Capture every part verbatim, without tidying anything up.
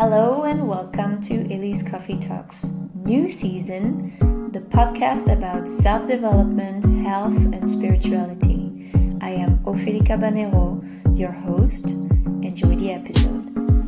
Hello and welcome to Elise Coffee Talks, new season, the podcast about self-development, health and spirituality. I am Ophélie Cabanero, your host. Enjoy the episode.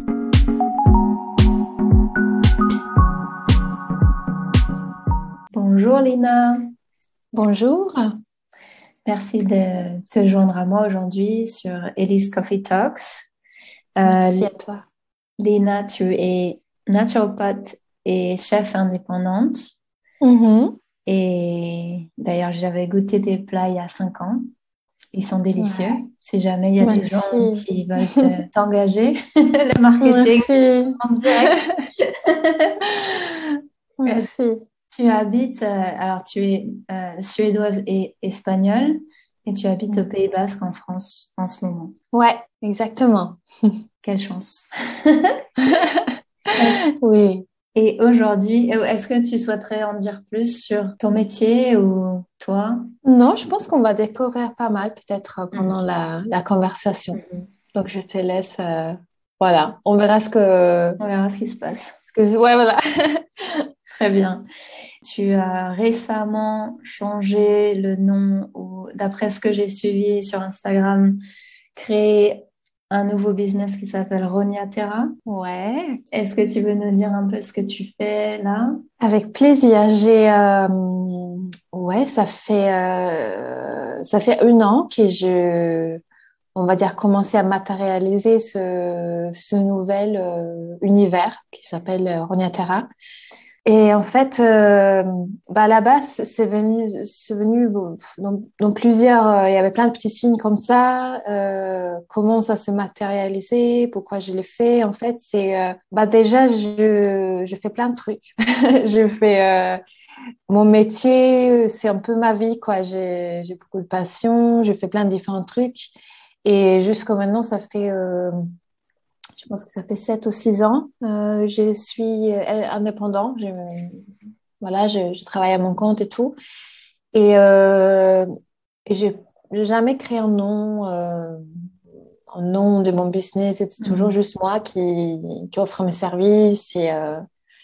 Bonjour Lina. Bonjour. Merci de te joindre à moi aujourd'hui sur Elise Coffee Talks. Euh, Merci à toi. Lina, tu es naturopathe et chef indépendante. Mm-hmm. Et d'ailleurs, j'avais goûté tes plats il y a cinq ans. Ils sont délicieux. Ouais. Si jamais il y a Merci. des gens qui veulent te, t'engager, le marketing, Merci. en direct. Merci. Tu habites, euh, alors tu es euh, suédoise et espagnole et tu habites mm. au Pays Basque en France en ce moment. Ouais, exactement. Quelle chance. Oui. Et aujourd'hui, est-ce que tu souhaiterais en dire plus sur ton métier ou toi? Non, je pense qu'on va découvrir pas mal peut-être pendant mm. la, la conversation. Mm. Donc, je te laisse, euh, voilà, on verra ce que... On verra ce qui se passe. Que... Ouais, voilà. Très bien. Tu as récemment changé le nom, ou d'après ce que j'ai suivi sur Instagram, créé un nouveau business qui s'appelle Rognaterra. Ouais. Est-ce que tu veux nous dire un peu ce que tu fais là? Avec plaisir. J'ai, euh, ouais, ça fait, euh, ça fait un an que je, on va dire, commencé à matérialiser ce, ce nouvel euh, univers qui s'appelle Rognaterra. Et en fait, euh, bah à la base, c'est venu, c'est venu bon, dans, dans plusieurs. Euh, il y avait plein de petits signes comme ça. Euh, comment ça se matérialisait, pourquoi je l'ai fait. En fait, c'est euh, bah déjà, je, je fais plein de trucs. je fais euh, mon métier, c'est un peu ma vie, quoi. J'ai, j'ai beaucoup de passion. Je fais plein de différents trucs. Et jusqu'à maintenant, ça fait euh, je pense que ça fait sept ou six ans. Euh, je suis indépendant. Je, voilà, je, je travaille à mon compte et tout. Et, euh, et je n'ai jamais créé un nom, euh, un nom de mon business. C'était toujours mmh. juste moi qui, qui offre mes services. Et, euh,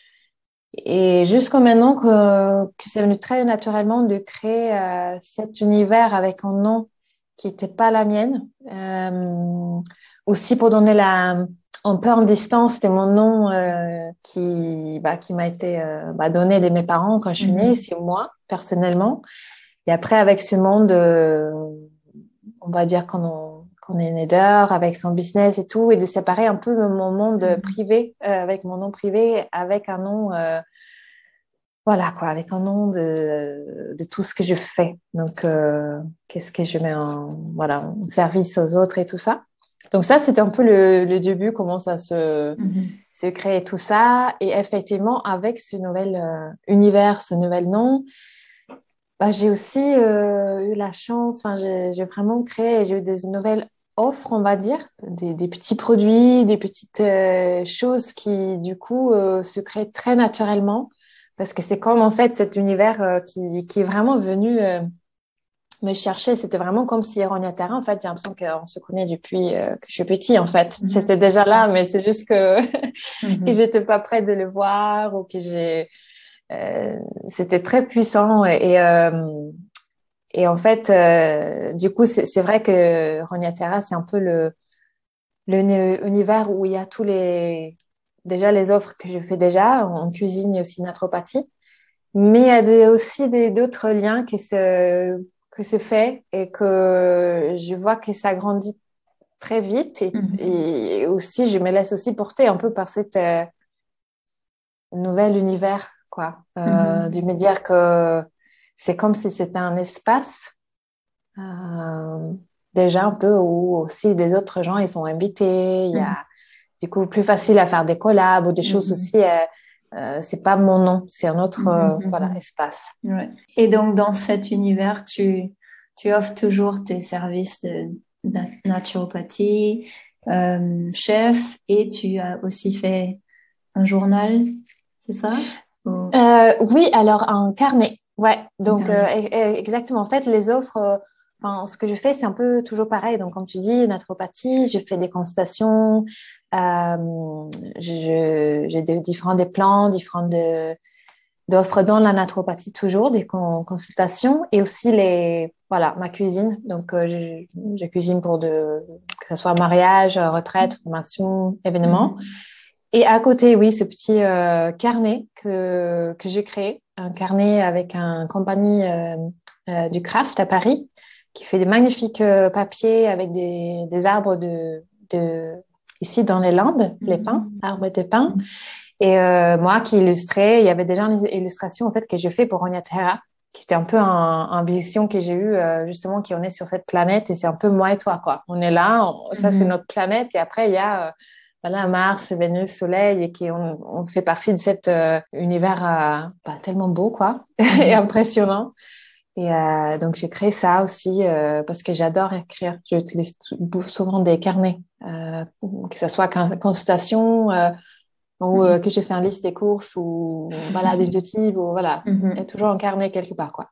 et jusqu'à maintenant que, que c'est venu très naturellement de créer euh, cet univers avec un nom qui n'était pas la mienne. Euh, aussi pour donner la... un peu en distance, c'était mon nom euh, qui, bah, qui m'a été euh, bah, donné de mes parents quand je suis née, mmh. c'est moi, personnellement. Et après, avec ce monde, euh, on va dire qu'on, on, qu'on est né d'heure, avec son business et tout, et de séparer un peu mon monde mmh. privé, euh, avec mon nom privé, avec un nom, euh, voilà quoi, avec un nom de, de tout ce que je fais. Donc, euh, qu'est-ce que je mets en, voilà, en service aux autres et tout ça. Donc ça, c'était un peu le, le début, comment ça se, mm-hmm. se crée tout ça. Et effectivement, avec ce nouvel euh, univers, ce nouvel nom, bah, j'ai aussi euh, eu la chance, enfin, j'ai, j'ai vraiment créé, j'ai eu des nouvelles offres, on va dire, des, des petits produits, des petites euh, choses qui, du coup, euh, se créent très naturellement. Parce que c'est comme, en fait, cet univers euh, qui, qui est vraiment venu... Euh, me chercher, c'était vraiment comme si Rognaterra, en fait, j'ai l'impression qu'on se connaît depuis euh, que je suis petite, en fait. Mm-hmm. C'était déjà là, mais c'est juste que, mm-hmm. que j'étais pas prête de le voir ou que j'ai... Euh, c'était très puissant et, et, euh, et en fait, euh, du coup, c'est, c'est vrai que Rognaterra, c'est un peu le, le univers où il y a tous les... Déjà, les offres que je fais déjà en cuisine et aussi naturopathie, mais il y a des, aussi des, d'autres liens qui se... que c'est fait et que je vois que ça grandit très vite et, mmh. et aussi je me laisse aussi porter un peu par cet euh, nouvel univers quoi euh, mmh. de me dire que c'est comme si c'était un espace euh, déjà un peu où aussi les autres gens ils sont invités, il y a mmh. du coup plus facile à faire des collabs ou des mmh. choses aussi euh, Euh, c'est pas mon nom, c'est un autre euh, mmh. voilà, espace. Ouais. Et donc, dans cet univers, tu, tu offres toujours tes services de, de naturopathie, euh, chef, et tu as aussi fait un journal, c'est ça? Ou... euh, Oui, alors un carnet. Ouais, donc euh, exactement. En fait, les offres, euh, enfin, ce que je fais, c'est un peu toujours pareil. Donc, comme tu dis, naturopathie, je fais des consultations, euh, je, j'ai des, différents des plans, différentes de, d'offres dans la naturopathie toujours, des con, consultations et aussi les, voilà, ma cuisine. Donc, euh, je, je cuisine pour de, que ce soit mariage, retraite, formation, événements. Mhm. Et à côté, oui, ce petit euh, carnet que, que j'ai créé, un carnet avec une compagnie euh, euh, du craft à Paris qui fait des magnifiques euh, papiers avec des, des arbres de, de, ici dans les Landes, les pins, Mhm. arbres de pins. Et euh, moi qui illustrais, il y avait déjà une illustration en fait que j'ai fait pour Onya Terra, qui était un peu un, un vision que j'ai eue euh, justement qu'on est sur cette planète et c'est un peu moi et toi quoi. On est là, on, ça c'est Mhm. notre planète et après il y a euh, voilà Mars, Vénus, Soleil et qui on, on fait partie de cet euh, univers euh, bah, tellement beau quoi et Mhm. impressionnant. Et euh, donc j'ai créé ça aussi euh, parce que j'adore écrire. J'utilise souvent des carnets, euh, que ce soit consultation. Euh, ou euh, que j'ai fait un liste des courses ou voilà des objectifs ou voilà et Mhm. toujours incarné quelque part quoi.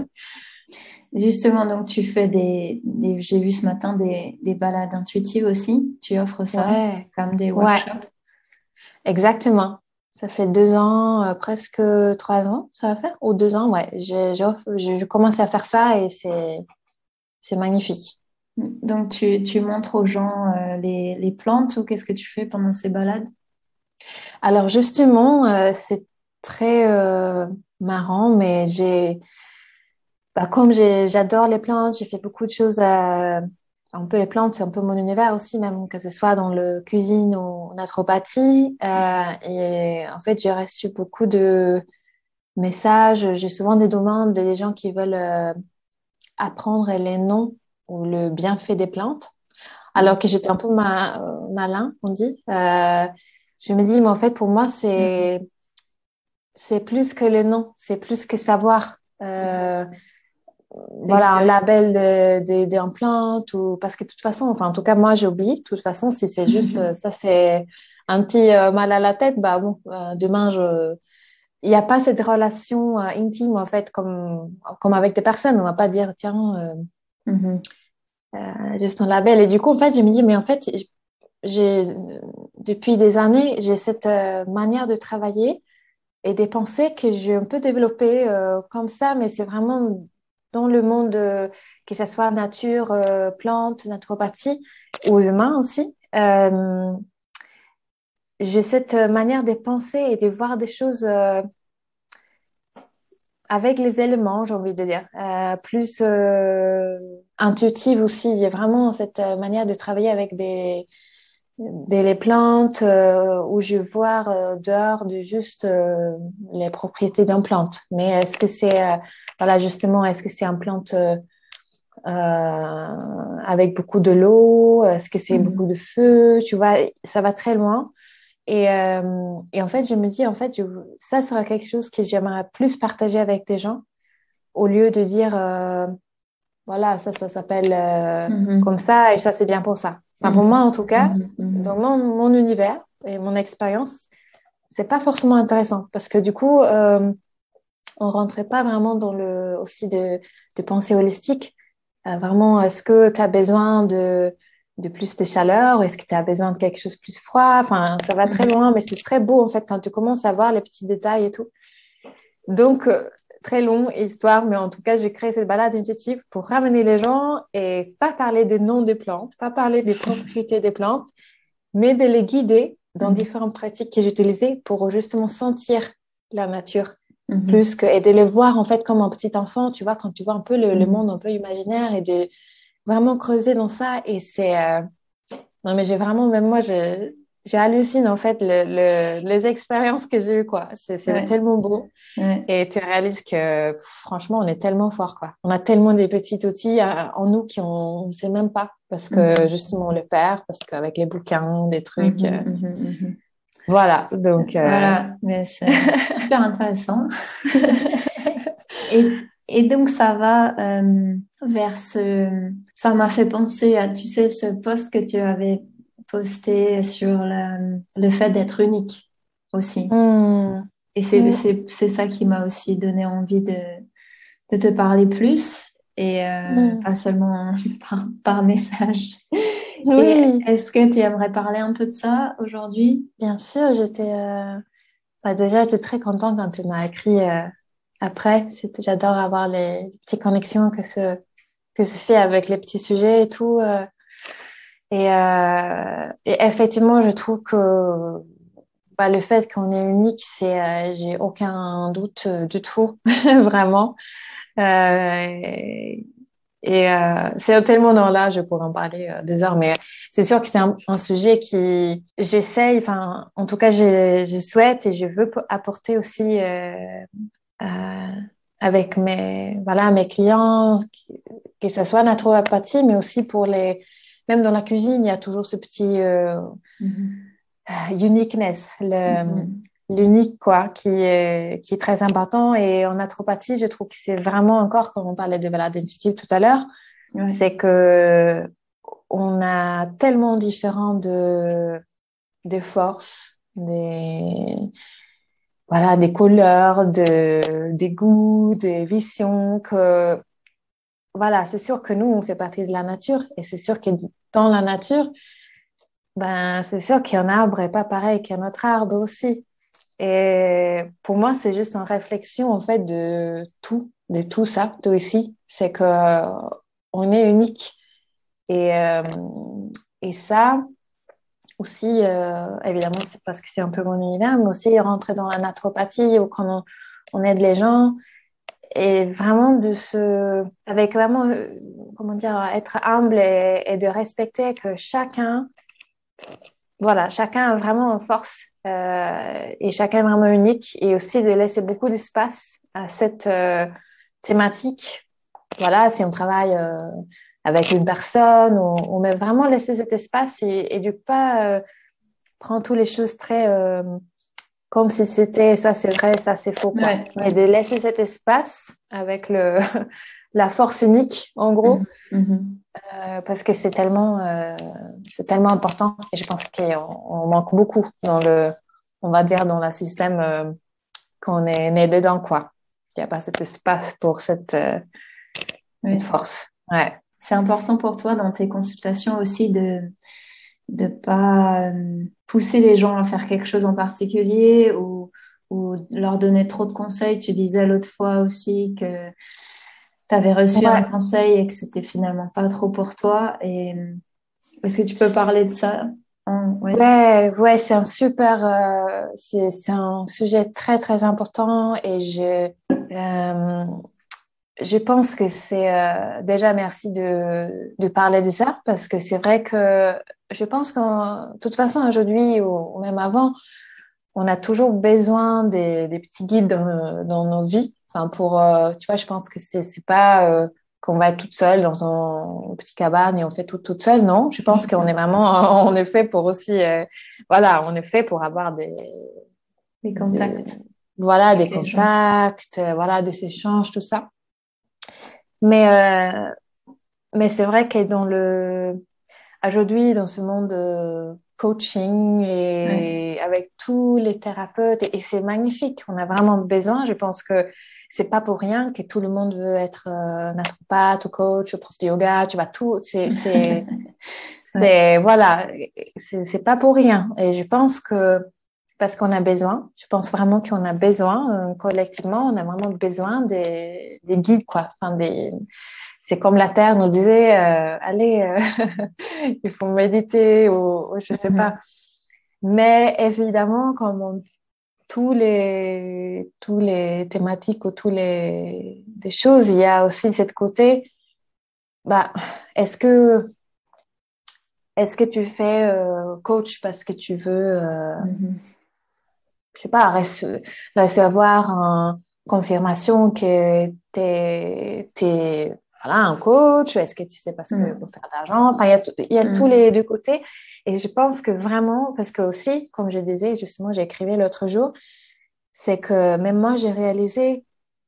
Justement, donc tu fais des, des j'ai vu ce matin des, des balades intuitives aussi. Tu offres ça Ouais, comme des ouais, workshops. exactement. Ça fait deux ans, euh, presque trois ans, ça va faire ou deux ans, ouais. J'ai, j'offre, je, je commence à faire ça et c'est c'est magnifique. Donc tu, tu montres aux gens euh, les, les plantes ou qu'est-ce que tu fais pendant ces balades? Alors justement, euh, c'est très euh, marrant, mais j'ai bah, comme j'ai, j'adore les plantes, j'ai fait beaucoup de choses à, un peu les plantes, c'est un peu mon univers aussi, même que ce soit dans le cuisine ou en naturopathie. Euh, et en fait, j'ai reçu beaucoup de messages. J'ai souvent des demandes des gens qui veulent euh, apprendre les noms ou le bienfait des plantes. Alors que j'étais un peu ma, euh, malin, on dit. Euh, je me dis, mais en fait, pour moi, Mhm. c'est c'est plus que le nom, c'est plus que savoir. Euh, C'est voilà, un expérience. label de, de, d'un plante ou parce que de toute façon, enfin en tout cas moi j'ai oublié. De toute façon, si c'est juste euh, ça, c'est un petit euh, mal à la tête, bah bon, euh, demain je, il n'y a pas cette relation euh, intime en fait comme comme avec des personnes. On va pas dire tiens euh, Mhm. euh, juste un label. Et du coup en fait je me dis mais en fait j'ai depuis des années j'ai cette euh, manière de travailler et des pensées que j'ai un peu développées euh, comme ça, mais c'est vraiment dans le monde, euh, que ce soit nature, euh, plantes, naturopathie ou humain aussi. Euh, j'ai cette manière de penser et de voir des choses euh, avec les éléments, j'ai envie de dire, euh, plus euh, intuitive aussi. Il y a vraiment cette euh, manière de travailler avec des des les plantes euh, où je vois euh, dehors de juste euh, les propriétés d'une plante. Mais est-ce que c'est euh, voilà justement est-ce que c'est une plante euh, euh, avec beaucoup de l'eau? Est-ce que c'est beaucoup Mhm. de feu? Tu vois, ça va très loin. Et, euh, et en fait, je me dis en fait, je, ça sera quelque chose que j'aimerais plus partager avec des gens au lieu de dire euh, voilà, ça, ça s'appelle euh, comme Mhm. ça et ça, c'est bien pour ça. Enfin, pour moi, Mhm. en tout cas, Mhm. dans Mhm. mon, mon univers et mon expérience, c'est pas forcément intéressant parce que du coup, euh, on rentrait pas vraiment dans le aussi de, de pensée holistique. Euh, vraiment, est-ce que tu as besoin de, de plus de chaleur ou est-ce que tu as besoin de quelque chose de plus froid? Enfin, ça va très Mhm. loin, mais c'est très beau en fait quand tu commences à voir les petits détails et tout. Donc, euh, très long histoire, mais en tout cas, j'ai créé cette balade intuitive pour ramener les gens et pas parler des noms des plantes, pas parler des propriétés des plantes, mais de les guider dans Mhm. différentes pratiques que j'utilisais pour justement sentir la nature Mhm. plus que et de le voir en fait comme un petit enfant, tu vois, quand tu vois un peu le, le Mhm. monde un peu imaginaire et de vraiment creuser dans ça. Et c'est euh, non, mais j'ai vraiment, même moi, je, j'ai halluciné en fait le, le- les expériences que j'ai eues, quoi. C'est, c'est Ouais. tellement beau. Ouais. Et tu réalises que pff, franchement, on est tellement fort, quoi. On a tellement des petits outils euh, en nous qui on ne sait même pas parce que Mhm. justement on le perd, parce qu'avec les bouquins, des trucs, Mhm. euh, Mhm. Mhm. voilà. Donc euh, Voilà, mais c'est super intéressant. Et, et donc ça va euh, vers ce... Ça m'a fait penser à, tu sais, ce post que tu avais posté sur le, le fait d'être unique aussi. hmm, Et c'est, hmm, c'est, c'est ça qui m'a aussi donné envie de, de te parler plus. et euh, Mm. pas seulement par, par message. Et Oui, est-ce que tu aimerais parler un peu de ça aujourd'hui? bien sûr, j'étais euh, bah, déjà j'étais très contente quand tu m'as écrit euh, après. C'était, j'adore avoir les, les petites connexions que ce que se fait avec les petits sujets et tout. euh. Et, euh, et effectivement, je trouve que bah, le fait qu'on est unique, c'est euh, j'ai aucun doute euh, du tout, vraiment. Euh, et euh, c'est tellement dans là, je pourrais en parler euh, des heures, mais c'est sûr que c'est un, un sujet qui j'essaye, enfin, en tout cas, je, je souhaite et je veux p- apporter aussi euh, euh, avec mes voilà mes clients, que ce soit naturopathie, mais aussi pour les même dans la cuisine, il y a toujours ce petit euh, Mhm. uniqueness, le, Mhm. l'unique quoi, qui est, qui est très important. Et en naturopathie, je trouve que c'est vraiment encore, quand on parlait de balade intuitive tout à l'heure, Ouais. c'est que on a tellement différent de, des forces, des, voilà, des couleurs, de, des goûts, des visions que, voilà, c'est sûr que nous, on fait partie de la nature et c'est sûr que dans la nature, ben, c'est sûr qu'un arbre est pas pareil qu'un autre arbre aussi. Et pour moi, c'est juste une réflexion en fait de tout, de tout ça, tout ici. C'est que euh, on est unique. Et, euh, et ça aussi, euh, évidemment, c'est parce que c'est un peu mon univers, mais aussi rentrer dans la naturopathie ou quand on, on aide les gens et vraiment de se, avec vraiment, euh, comment dire, être humble et, et de respecter que chacun voilà, chacun a vraiment une force euh, et chacun est vraiment unique et aussi de laisser beaucoup d'espace à cette euh, thématique. Voilà, si on travaille euh, avec une personne, on, on met vraiment laisser cet espace et, et du pas euh, prendre toutes les choses très euh, comme si c'était ça c'est vrai, ça c'est faux quoi. Ouais, Et ouais. de laisser cet espace avec le la force unique en Mhm. gros Mhm. euh, parce que c'est tellement, euh, c'est tellement important et je pense qu'on on manque beaucoup dans le, on va dire dans le système euh, qu'on est né dedans quoi. Il n'y a pas cet espace pour cette, euh, cette Ouais. force. Ouais. C'est important pour toi dans tes consultations aussi de de pas euh, pousser les gens à faire quelque chose en particulier ou ou leur donner trop de conseils. Tu disais l'autre fois aussi que tu avais reçu un Ouais. conseil et que c'était finalement pas trop pour toi. Et euh, est-ce que tu peux parler de ça? En- Ouais. Ouais, ouais, c'est un super, euh, c'est, c'est un sujet très, très important et je, euh, je pense que c'est, euh, déjà merci de, de parler de ça parce que c'est vrai que je pense qu'en, de toute façon, aujourd'hui ou, ou même avant, on a toujours besoin des, des petits guides dans, dans nos vies. Enfin, pour, euh, tu vois, je pense que c'est, c'est pas euh, qu'on va être toute seule dans un petit cabane et on fait tout toute seule. Non, je pense qu'on est vraiment, on est fait pour aussi, euh, voilà, on est fait pour avoir des, Les des- contacts voilà, des avec les gens. contacts, euh, voilà, des échanges, tout ça. Mais, euh, mais c'est vrai que dans le, aujourd'hui, dans ce monde de coaching Ouais. et avec tous les thérapeutes, et, et c'est magnifique, on a vraiment besoin. Je pense que c'est pas pour rien que tout le monde veut être euh, naturopathe, ou coach, ou prof de yoga, tu vois, tout, c'est, c'est, Ouais. c'est, voilà, c'est, c'est pas pour rien. Et je pense que, parce qu'on a besoin, je pense vraiment qu'on a besoin, euh, collectivement, on a vraiment besoin des, des guides, quoi, enfin, des, c'est comme la Terre nous disait, euh, allez, euh, il faut méditer ou, ou je sais pas. Mhm. Mais évidemment, comme on- tous les tous les thématiques ou tous les des choses, il y a aussi cette côté. Bah, est-ce que est-ce que tu fais euh, coach parce que tu veux, euh, Mhm. je sais pas, rece- recevoir une confirmation que t'es t'es voilà un coach? Est-ce que tu sais parce que pour Mhm. faire de l'argent? Enfin, il y a tout- il y a tous Mhm. les deux côtés. Et je pense que vraiment, parce que aussi, comme je disais, justement, j'ai écrivé l'autre jour, c'est que même moi, j'ai réalisé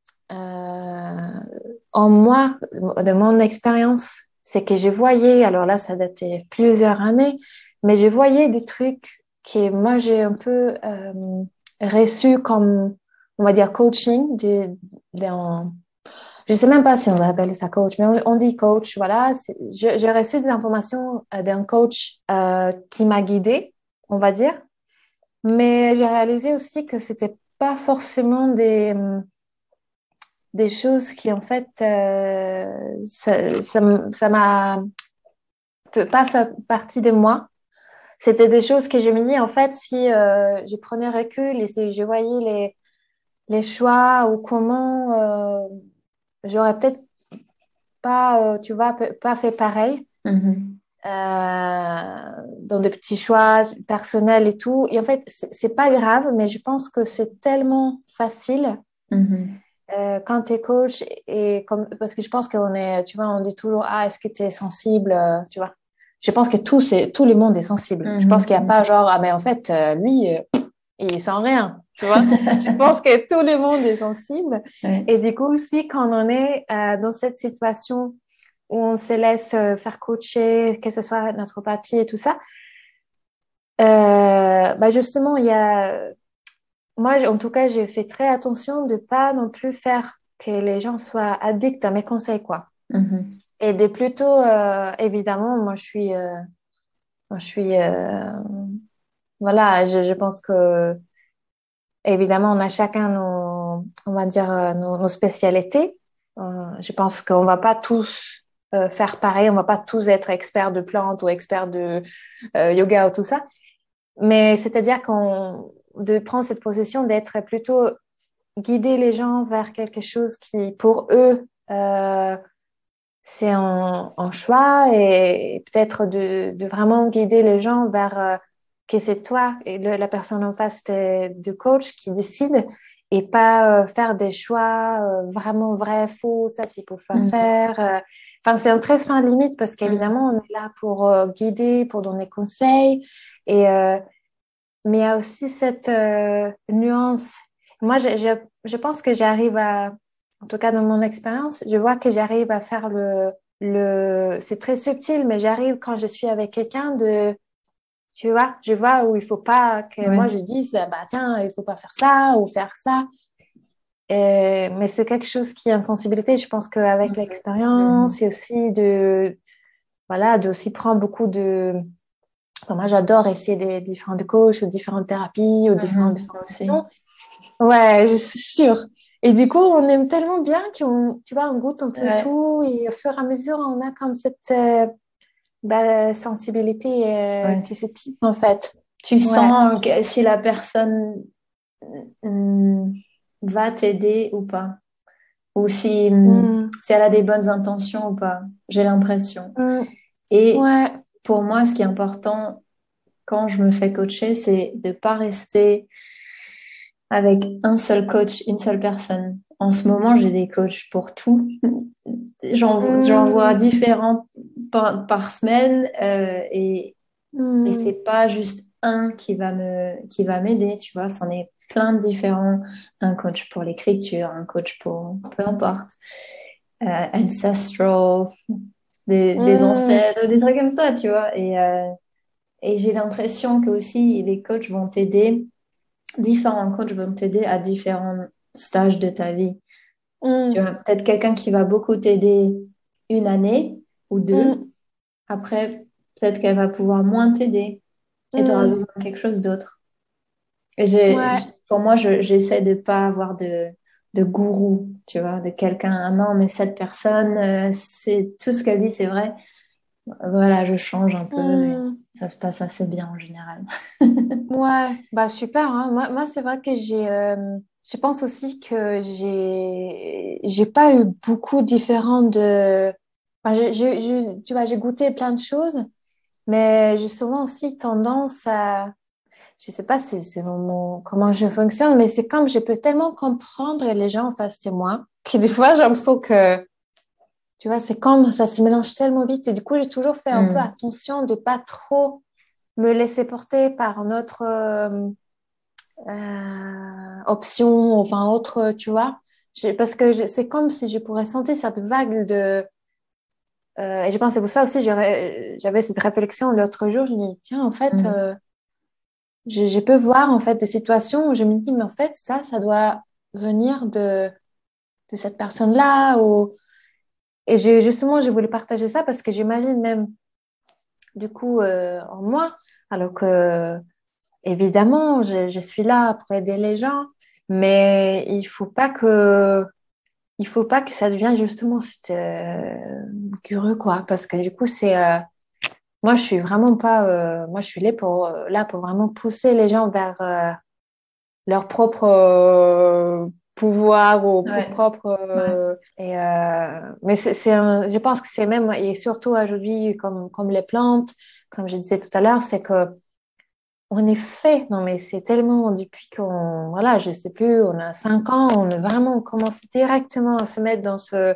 euh, en moi, de mon expérience, c'est que je voyais, alors là, ça datait plusieurs années, mais je voyais des trucs que moi, j'ai un peu euh, reçus comme, on va dire, coaching. De, dans- je sais même pas si on va appeler ça coach, mais on, on dit coach, voilà. C'est- je- J'ai reçu des informations euh, d'un coach euh, qui m'a guidée, on va dire. Mais j'ai réalisé aussi que c'était pas forcément des, hum, des choses qui, en fait, euh, ça, ça, m- ça m'a peut pas fait partie de moi. C'était des choses que je me dis, en fait, si euh, je prenais recul et si je voyais les, les choix ou comment, euh, j'aurais peut-être pas, euh, tu vois, pe- pas fait pareil. Mhm. euh, dans des petits choix personnels et tout. Et en fait, c'est c'est pas grave, mais je pense que c'est tellement facile Mhm. euh, quand tu es coach et comme parce que je pense qu'on est, tu vois, on dit toujours ah est-ce que tu es sensible, euh, tu vois. Je pense que tout c'est tout le monde est sensible. Je pense qu'il n'y a Mhm. pas genre ah mais en fait euh, lui euh, il sent rien, tu vois. Je pense que tout le monde est sensible Ouais. et du coup aussi quand on est euh, dans cette situation où on se laisse euh, faire coacher, que ce soit naturopathie et tout ça, euh, bah justement, il y a, moi, j'- en tout cas, j'ai fait très attention de pas non plus faire que les gens soient addicts à mes conseils, quoi. Mhm. Et de plutôt, euh, évidemment, moi, je suis, euh, moi, je suis, euh, voilà, je, je pense que, évidemment, on a chacun nos, on va dire, euh, nos, nos spécialités. Euh, je pense qu'on va pas tous euh, faire pareil, on va pas tous être experts de plantes ou experts de euh, yoga ou tout ça. Mais c'est-à-dire qu'on de prendre cette position d'être plutôt guider les gens vers quelque chose qui, pour eux, euh, c'est un, un choix et peut-être de, de vraiment guider les gens vers euh, que c'est toi et le- la personne en face de, de coach qui décide et pas euh, faire des choix euh, vraiment vrais, faux, ça, s'il faut pas Mhm. faire. euh. Enfin, c'est un très fin limite parce Mhm. qu'évidemment, on est là pour euh, guider, pour donner conseil et euh, mais il y a aussi cette euh, nuance. Moi, je, je, je pense que j'arrive à, en tout cas dans mon expérience, je vois que j'arrive à faire le, le, c'est très subtil, mais j'arrive quand je suis avec quelqu'un de, tu vois, je vois où il faut pas que moi Ouais. je dise, bah tiens, il faut pas faire ça ou faire ça. Et- mais c'est quelque chose qui est une sensibilité. Je pense qu'avec l'expérience Mhm. et aussi de, voilà, de aussi prendre beaucoup de Enfin, moi, j'adore essayer des différents coachs ou différentes thérapies ou différentes Mhm. Moi aussi. formations. Ouais, je suis sûre. Et du coup, on aime tellement bien qu'on, tu vois, on goûte un peu Ouais. tout et au fur et à mesure, on a comme cette euh, bah, sensibilité euh, Ouais. que c'est type, en fait. Tu Ouais. sens que si la personne hum, va t'aider ou pas, ou si, hum, Mm. si elle a des bonnes intentions ou pas, j'ai l'impression. Mm. Et Ouais. pour moi, ce qui est important quand je me fais coacher, c'est de pas rester avec un seul coach, une seule personne. En ce moment, j'ai des coachs pour tout. J'en, j'en vois Mm. différents par, par semaine euh, et, et c'est Mm. pas juste un qui va me, qui va m'aider, tu vois, c'en est plein de différents. Un coach pour l'écriture, un coach pour peu importe, euh, ancestral, des, des Mm. ancêtres, des trucs comme ça, tu vois. Et, euh, et j'ai l'impression que aussi les coachs vont t'aider, différents coachs vont t'aider à différents stages de ta vie. Tu Mm. vois, peut-être quelqu'un qui va beaucoup t'aider une année ou deux. Mm. Après, peut-être qu'elle va pouvoir moins t'aider et tu auras Mm. besoin de quelque chose d'autre. Et j'ai, Ouais. j'- pour moi, je- j'essaie de pas avoir de, de gourou, tu vois, de quelqu'un, ah non, mais cette personne, euh, c'est tout ce qu'elle dit, c'est vrai. Voilà, je change un peu et Mm. ça se passe assez bien en général. Ouais, bah super, hein. Moi, moi c'est vrai que j'ai, euh, je pense aussi que j'ai, j'ai pas eu beaucoup différent de, enfin, j'ai, j'ai- j'ai- tu vois, j'ai goûté plein de choses, mais j'ai souvent aussi tendance à, je sais pas si c'est mon, mon- comment je fonctionne, mais c'est comme je peux tellement comprendre les gens en face de moi que des fois j'ai l'impression que, tu vois, c'est comme ça se mélange tellement vite et du coup j'ai toujours fait un peu Hmm. attention de pas trop me laisser porter par notre euh, euh, option, enfin autre, tu vois. J'ai- Parce que je- c'est comme si je pourrais sentir cette vague de... euh, et je pense que c'est pour ça aussi, j'aurais- j'avais cette réflexion l'autre jour, je me dis, tiens, en fait, Hmm. euh, je, je peux voir en fait des situations où je me dis, mais en fait, ça, ça doit venir de, de cette personne-là ou... Et j'ai, justement, j'ai voulu partager ça parce que j'imagine même, du coup, euh, en moi, alors que, évidemment, je, je suis là pour aider les gens, mais il faut pas que, il faut pas que ça devienne justement euh, curieux, quoi, parce que du coup, c'est, euh, moi, je suis vraiment pas, euh, moi, je suis là pour, euh, là pour vraiment pousser les gens vers euh, leur propre euh, pouvoir ou pour Ouais, propre ouais. euh, et euh, mais c'est c'est un- je pense que c'est même et surtout aujourd'hui comme comme les plantes comme je disais tout à l'heure c'est que on est fait non mais c'est tellement depuis qu'on voilà je sais plus on a cinq ans on a vraiment commencé directement à se mettre dans ce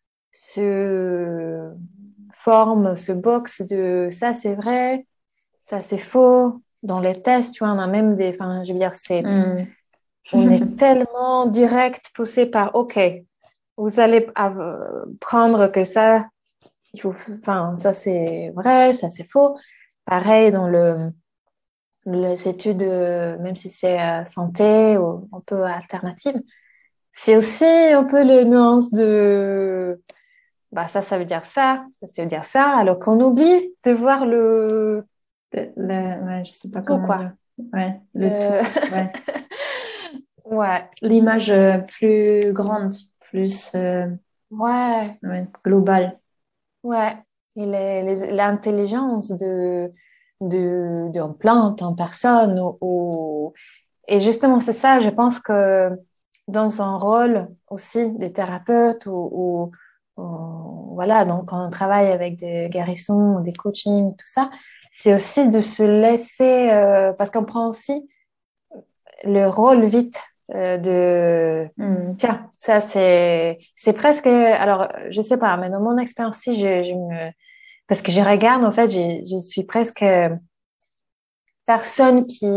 ce forme ce box de ça c'est vrai ça c'est faux dans les tests tu vois on a même des enfin je veux dire c'est Hmm. on est tellement direct poussé par, OK, vous allez av- prendre que ça, il faut, enfin, ça c'est vrai, ça c'est faux. Pareil dans le, les études, euh, même si c'est euh, santé ou un peu alternative, c'est aussi un peu les nuances de, bah ça, ça veut dire ça, ça veut dire ça, alors qu'on oublie de voir le Le- le- ouais, je sais pas tout, comment quoi. dire. Ouais, le tout. Le... Ouais. Ouais, L'image euh, plus grande, plus euh, ouais. ouais, globale. Ouais, et les- les- l'intelligence de, de, d'une plante en personne. Ou, ou- Et justement, c'est ça, je pense que dans un rôle aussi des thérapeutes ou, ou- ou- voilà, donc quand on travaille avec des guérissons, des coachings, tout ça, c'est aussi de se laisser, euh, parce qu'on prend aussi le rôle vite euh, de Hmm. tiens ça c'est c'est presque alors je sais pas mais dans mon expérience si je, je me parce que je regarde en fait je, je suis presque personne qui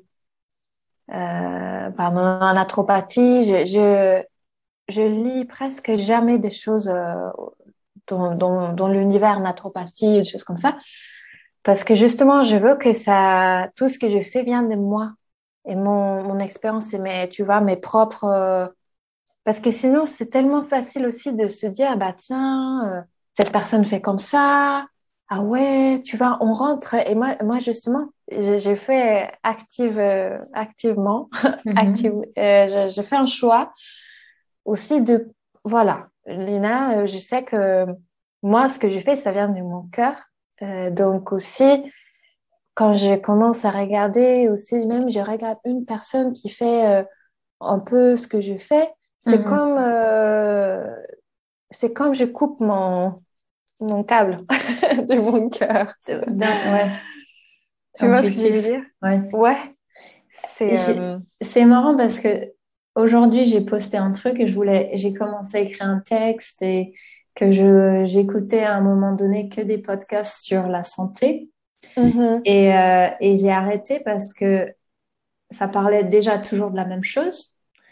euh, pardon en naturopathie je, je je lis presque jamais des choses euh, dans, dans, dans l'univers naturopathie des choses comme ça parce que justement je veux que ça tout ce que je fais vient de moi et mon, mon expérience et mes, tu vois, mes propres... euh, Parce que sinon, c'est tellement facile aussi de se dire, ah bah tiens, euh, cette personne fait comme ça. Ah ouais, tu vois, on rentre. Et moi, moi justement, j'ai j'ai fait active, euh, activement, active, Mhm. euh, j'ai j'ai fait un choix aussi de... Voilà, Lina, euh, je sais que moi, ce que je fais, ça vient de mon cœur. Euh, donc aussi quand je commence à regarder aussi, même je regarde une personne qui fait euh, un peu ce que je fais, c'est Mhm. comme, euh, c'est comme je coupe mon, mon câble de mon cœur. C'est- d'un- Ouais, Tu vois ce que je veux intuitif. dire? Ouais. Ouais, Et c'est... j'ai- euh, c'est marrant parce que aujourd'hui j'ai posté un truc et je voulais, j'ai commencé à écrire un texte et que je j'écoutais à un moment donné que des podcasts sur la santé mhm, et, euh, et j'ai arrêté parce que ça parlait déjà toujours de la même chose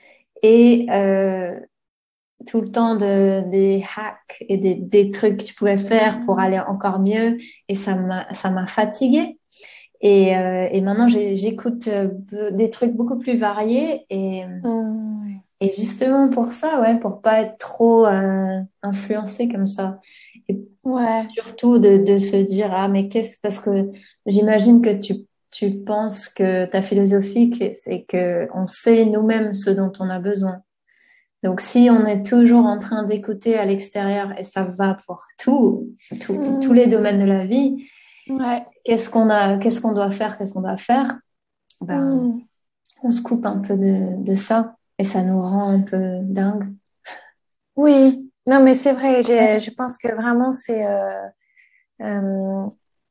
et euh, tout le temps de, des hacks et des, des trucs que tu pouvais faire pour aller encore mieux et ça m'a ça m'a fatiguée. Et, euh, et maintenant, j'ai- j'écoute euh, be- des trucs beaucoup plus variés et, mhm. et justement pour ça, ouais, pour pas être trop euh, influencé comme ça. Et Ouais. surtout de, de se dire, ah, mais qu'est-ce, parce que j'imagine que tu, tu penses que ta philosophie, que- c'est que on sait nous-mêmes ce dont on a besoin. Donc, si on est toujours en train d'écouter à l'extérieur, et ça va pour tout, tout- tous les Mhm. domaines de la vie, Ouais. qu'est-ce qu'on a, qu'est-ce qu'on doit faire, qu'est-ce qu'on doit faire? Ben, Mhm. on se coupe un peu de, de ça et ça nous rend un peu dingue. Oui, non, mais c'est vrai, je, Ouais. je pense que vraiment, c'est... euh, euh,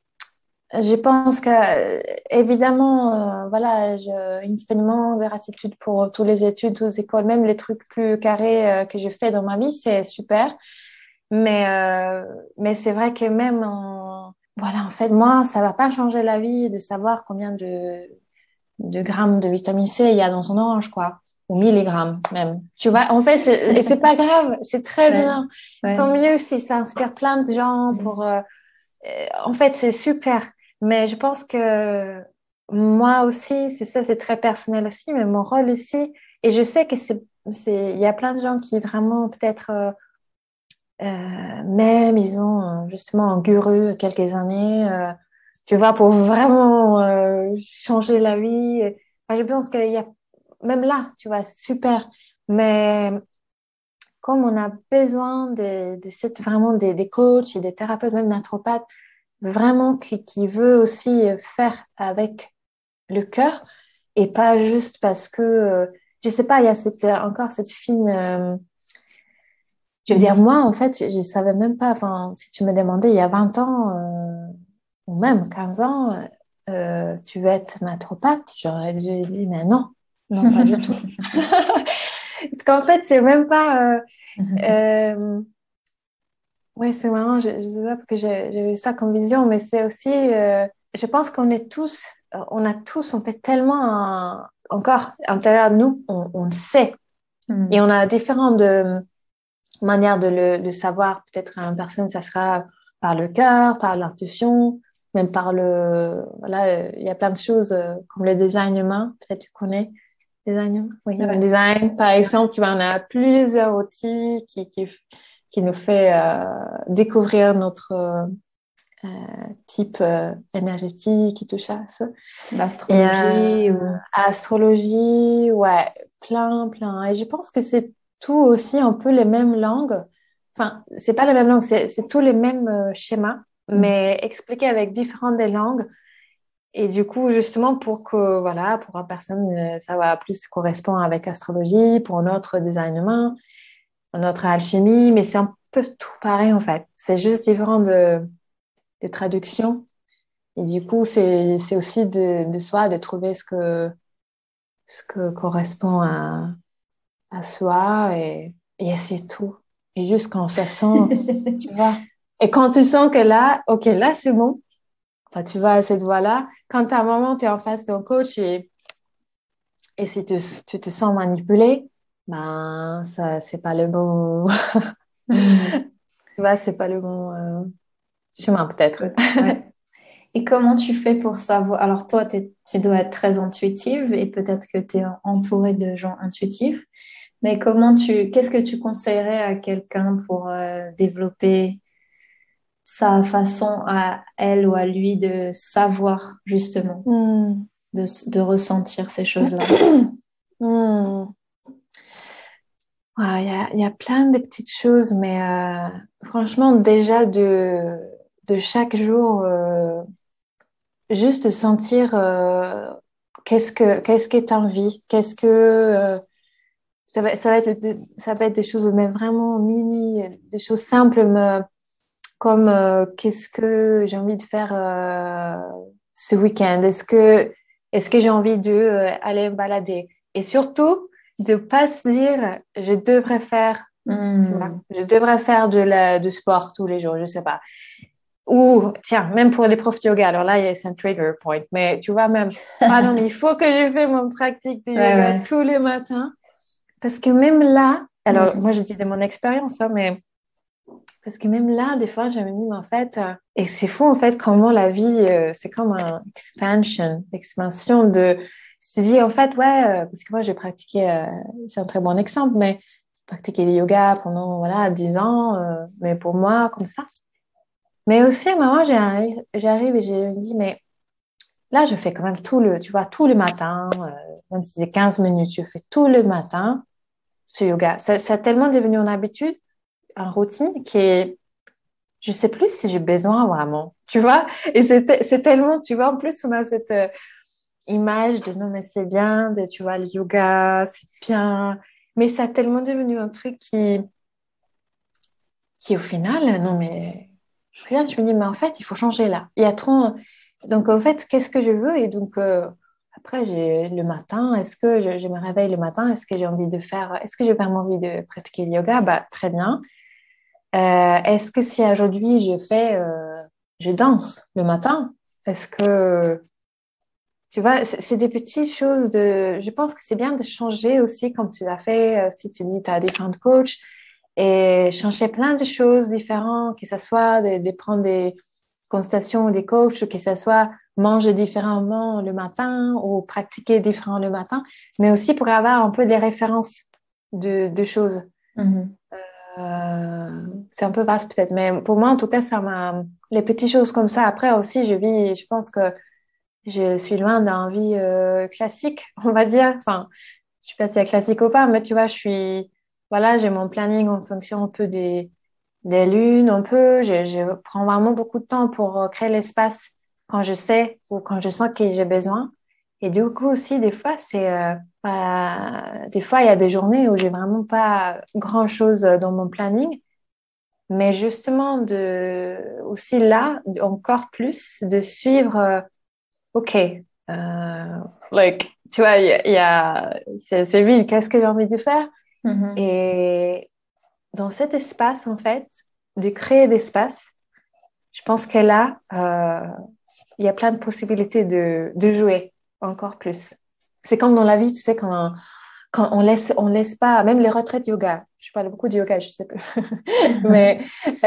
Je pense que, euh, évidemment, euh, voilà, je, infiniment gratitude pour tous les études, toutes les écoles, même les trucs plus carrés euh, que j'ai fait dans ma vie, c'est super. Mais, euh, mais c'est vrai que même, en- voilà, en fait, moi, ça va pas changer la vie de savoir combien de, de grammes de vitamine C il y a dans son orange, quoi. Ou milligrammes même. Tu vois, en fait, c'est, et c'est pas grave, c'est très Ouais. bien. Ouais. Tant mieux si ça inspire plein de gens pour, euh, euh, en fait, c'est super. Mais je pense que moi aussi, c'est ça, c'est très personnel aussi, mais mon rôle ici, et je sais que c'est c'est, il y a plein de gens qui vraiment peut-être euh, euh, même ils ont euh, justement un guru quelques années, euh, tu vois, pour vraiment euh, changer la vie. Enfin, je pense qu'il y a même là, tu vois, c'est super. Mais comme on a besoin de, de cette, vraiment des, des coachs et des thérapeutes, même naturopathes, vraiment qui, qui veut aussi faire avec le cœur et pas juste parce que, euh, je sais pas, il y a cette, encore cette fine, euh, je veux dire, Mhm. moi, en fait, je, je savais même pas, enfin, si tu me demandais il y a vingt ans, euh, ou même quinze ans, euh, tu veux être naturopathe, j'aurais dû dire, mais non, non, pas du tout. Parce qu'en fait, c'est même pas, euh, euh, ouais, c'est marrant, je, je sais pas parce que j'ai j'ai eu ça comme vision, mais c'est aussi, euh, je pense qu'on est tous, euh, on a tous, on fait tellement un- encore à l'intérieur de nous, on, on le sait. Et Mhm. on a différentes de, manières de le de savoir. Peut-être à une personne, ça sera par le cœur, par l'intuition, même par le, voilà, euh, il y a plein de choses euh, comme le design humain, peut-être tu connais. Design humain? Oui, le Ouais. design, par exemple, tu vois, on a plusieurs outils qui, qui, qui nous fait euh, découvrir notre euh, euh, type euh, énergétique et tout ça. ça. Et euh, L'astrologie ou... astrologie, ouais, plein, plein. Et je pense que c'est tout aussi un peu les mêmes langues. Enfin, c'est pas les mêmes langues, c'est, c'est tous les mêmes euh, schémas, Mhm. mais expliqués avec différentes des langues. Et du coup, justement, pour que, voilà, pour une personne, euh, ça va plus correspondre avec astrologie, pour un autre design humain, un autre alchimie, mais c'est un peu tout pareil en fait. C'est juste différent de, de traduction. Et du coup, c'est, c'est aussi de, de soi, de trouver ce que, ce que correspond à, à soi et, et c'est tout. Et juste quand ça sent, tu vois. Et quand tu sens que là, ok, là, c'est bon. Enfin, tu vas à cette voie-là. Quand à un moment, tu es en face de ton coach et Et si tu, tu te sens manipulé, ben, ça, c'est pas le bon, Mhm. tu vois, c'est pas le bon euh, chemin, peut-être. Ouais. Ouais. Et comment tu fais pour savoir? Alors toi, t'es- tu dois être très intuitive et peut-être que tu es entourée de gens intuitifs. Mais comment tu, qu'est-ce que tu conseillerais à quelqu'un pour euh, développer sa façon à elle ou à lui de savoir justement, Hmm. de, s- de ressentir ces choses-là? Hmm. Ouais, il y a, il y a plein de petites choses, mais euh, franchement, déjà de, de chaque jour, euh, juste sentir euh, qu'est-ce que qu'est-ce que t'as envie, qu'est-ce que euh, ça va, ça va être le- ça va être des choses mais vraiment mini, des choses simples, mais comme euh, qu'est-ce que j'ai envie de faire euh, ce week-end? Est-ce que est-ce que j'ai envie de euh, aller me balader? Et surtout de pas se dire je devrais faire, tu vois, Hmm. je devrais faire de la de sport tous les jours, je sais pas. Ou tiens, même pour les profs de yoga, alors là il y a c'est un trigger point, mais tu vois même ah non mais il faut que je fasse mon pratique de Ouais, yoga ouais. tous les matins parce que même là, alors moi Hmm. je dis de mon expérience hein, mais parce que même là, des fois, je me dis, mais en fait, euh, et c'est fou, en fait, comment la vie, euh, c'est comme un expansion, expansion de, se dit, en fait, ouais, euh, parce que moi, j'ai pratiqué, euh, c'est un très bon exemple, mais j'ai pratiqué le yoga pendant, voilà, dix ans, euh, mais pour moi, comme ça. Mais aussi, à un moment, j'arrive, j'arrive et je me dis, mais là, je fais quand même tout le, tu vois, tout le matin, euh, même si c'est quinze minutes, je fais tout le matin ce yoga. Ça, ça a tellement devenu une habitude, une routine qui est je sais plus si j'ai besoin vraiment, tu vois. Et c'est c'est tellement, tu vois, en plus on a cette euh, image de non mais c'est bien, de tu vois le yoga, c'est bien, mais ça a tellement devenu un truc qui qui au final non mais rien, je me dis mais en fait il faut changer là. Il y a trop donc en fait qu'est-ce que je veux et donc euh, après j'ai le matin, est-ce que je, je me réveille le matin, est-ce que j'ai envie de faire, est-ce que j'ai vraiment envie de pratiquer le yoga? Bah très bien. Euh, est-ce que si aujourd'hui je fais, euh, je danse le matin, est-ce que, tu vois, c'est c'est des petites choses de, je pense que c'est bien de changer aussi comme tu l'as fait, euh, si tu dis tu as différents coachs et changer plein de choses différentes, que ce soit de, de prendre des consultations ou des coachs, que ce soit manger différemment le matin ou pratiquer différemment le matin, mais aussi pour avoir un peu des références. de, de choses. Mhm. Euh, c'est un peu vaste peut-être, mais pour moi, en tout cas, ça m'a... Les petites choses comme ça. Après aussi, je vis, je pense que je suis loin d'un vie euh, classique, on va dire. Enfin, je sais pas si c'est classique ou pas, mais tu vois, je suis... Voilà, j'ai mon planning en fonction un peu des, des lunes, un peu. Je, je prends vraiment beaucoup de temps pour euh, créer l'espace quand je sais ou quand je sens que j'ai besoin. Et du coup aussi, des fois, c'est... euh, pas- des fois, il y a des journées où j'ai vraiment pas grand-chose dans mon planning. Mais justement, de, aussi là, de- encore plus, de suivre, euh, OK, euh, like, tu vois, il y a, il y a- c'est c'est vide, qu'est-ce que j'ai envie de faire? Mhm. Et dans cet espace, en fait, de créer d'espace, je pense que là, euh, il y a plein de possibilités de, de jouer encore plus. C'est comme dans la vie, tu sais, quand quand on laisse, on laisse pas, même les retraites yoga, je parle beaucoup de yoga, je sais plus, mais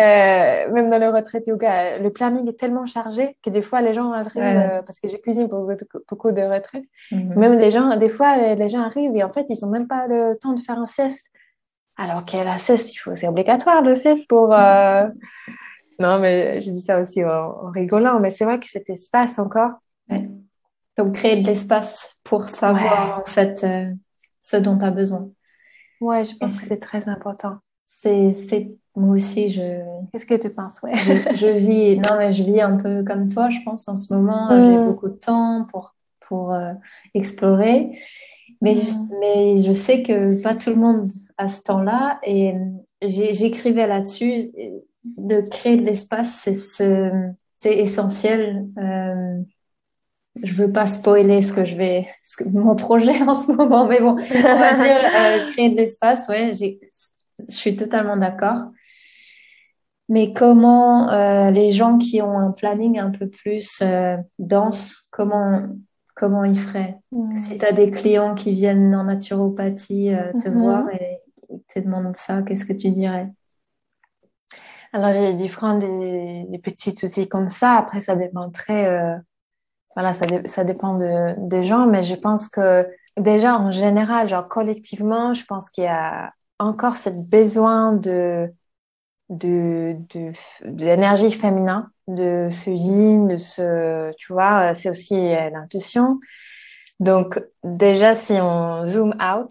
euh, même dans les retraites yoga, le planning est tellement chargé que des fois les gens arrivent, Ouais. euh, parce que j'ai cuisiné pour beaucoup, beaucoup de retraites, Mhm. même les gens, des fois les, les gens arrivent et en fait ils ont même pas le temps de faire un sieste, alors que la sieste, il faut, c'est obligatoire le sieste pour. euh, Non, mais je dis ça aussi en, en rigolant, mais c'est vrai que cet espace encore, Ouais. Donc, créer de l'espace pour savoir, ouais, en fait, euh, ce dont tu as besoin. ouais, je Et pense que c'est, c'est très important. c'est, c'est- moi aussi, je, Qu'est-ce que tu penses, ouais? je, je vis, non, mais je vis un peu comme toi, je pense, en ce moment. J'ai Hmm, beaucoup de temps pour, pour euh, explorer. Mais, juste, hmm. mais je sais que pas tout le monde a ce temps-là. Et euh, j'ai- j'écrivais là-dessus, de créer de l'espace, c'est ce, c'est essentiel. Euh, je veux pas spoiler ce que je vais, ce que- mon projet en ce moment, mais bon, on va dire euh, créer de l'espace. Ouais, j'ai, je suis totalement d'accord. Mais comment euh, les gens qui ont un planning un peu plus euh, dense, comment comment ils feraient? Si Hmm. tu as des clients qui viennent en naturopathie euh, te voir Mhm. et ils te demandent ça, qu'est-ce que tu dirais? Alors, j'ai différents des, des petits outils comme ça. Après, ça dépend très, euh, voilà, ça, dé- ça dépend de, des gens, mais je pense que déjà, en général, genre collectivement, je pense qu'il y a encore ce besoin de, de, de, de l'énergie féminin, de ce yin, de ce, tu vois, c'est aussi euh, l'intuition. Donc, déjà, si on zoom out,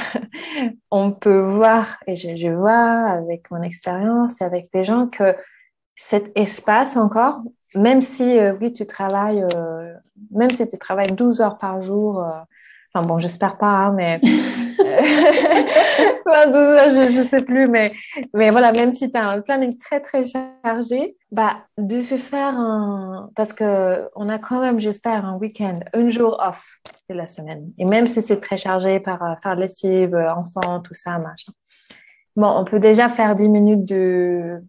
on peut voir, et je, je vois avec mon expérience et avec les gens, que cet espace encore, même si, euh, oui, tu travailles, euh, même si tu travailles douze heures par jour, euh, enfin bon, j'espère pas, hein, mais euh, enfin, douze heures, je, je sais plus, mais, mais voilà, même si tu as un planning très, très chargé, bah, de se faire un, parce que on a quand même, j'espère, un week-end, un jour off de la semaine. Et même si c'est très chargé par euh, faire lessive, euh, enfant, tout ça, machin. Bon, on peut déjà faire dix minutes de,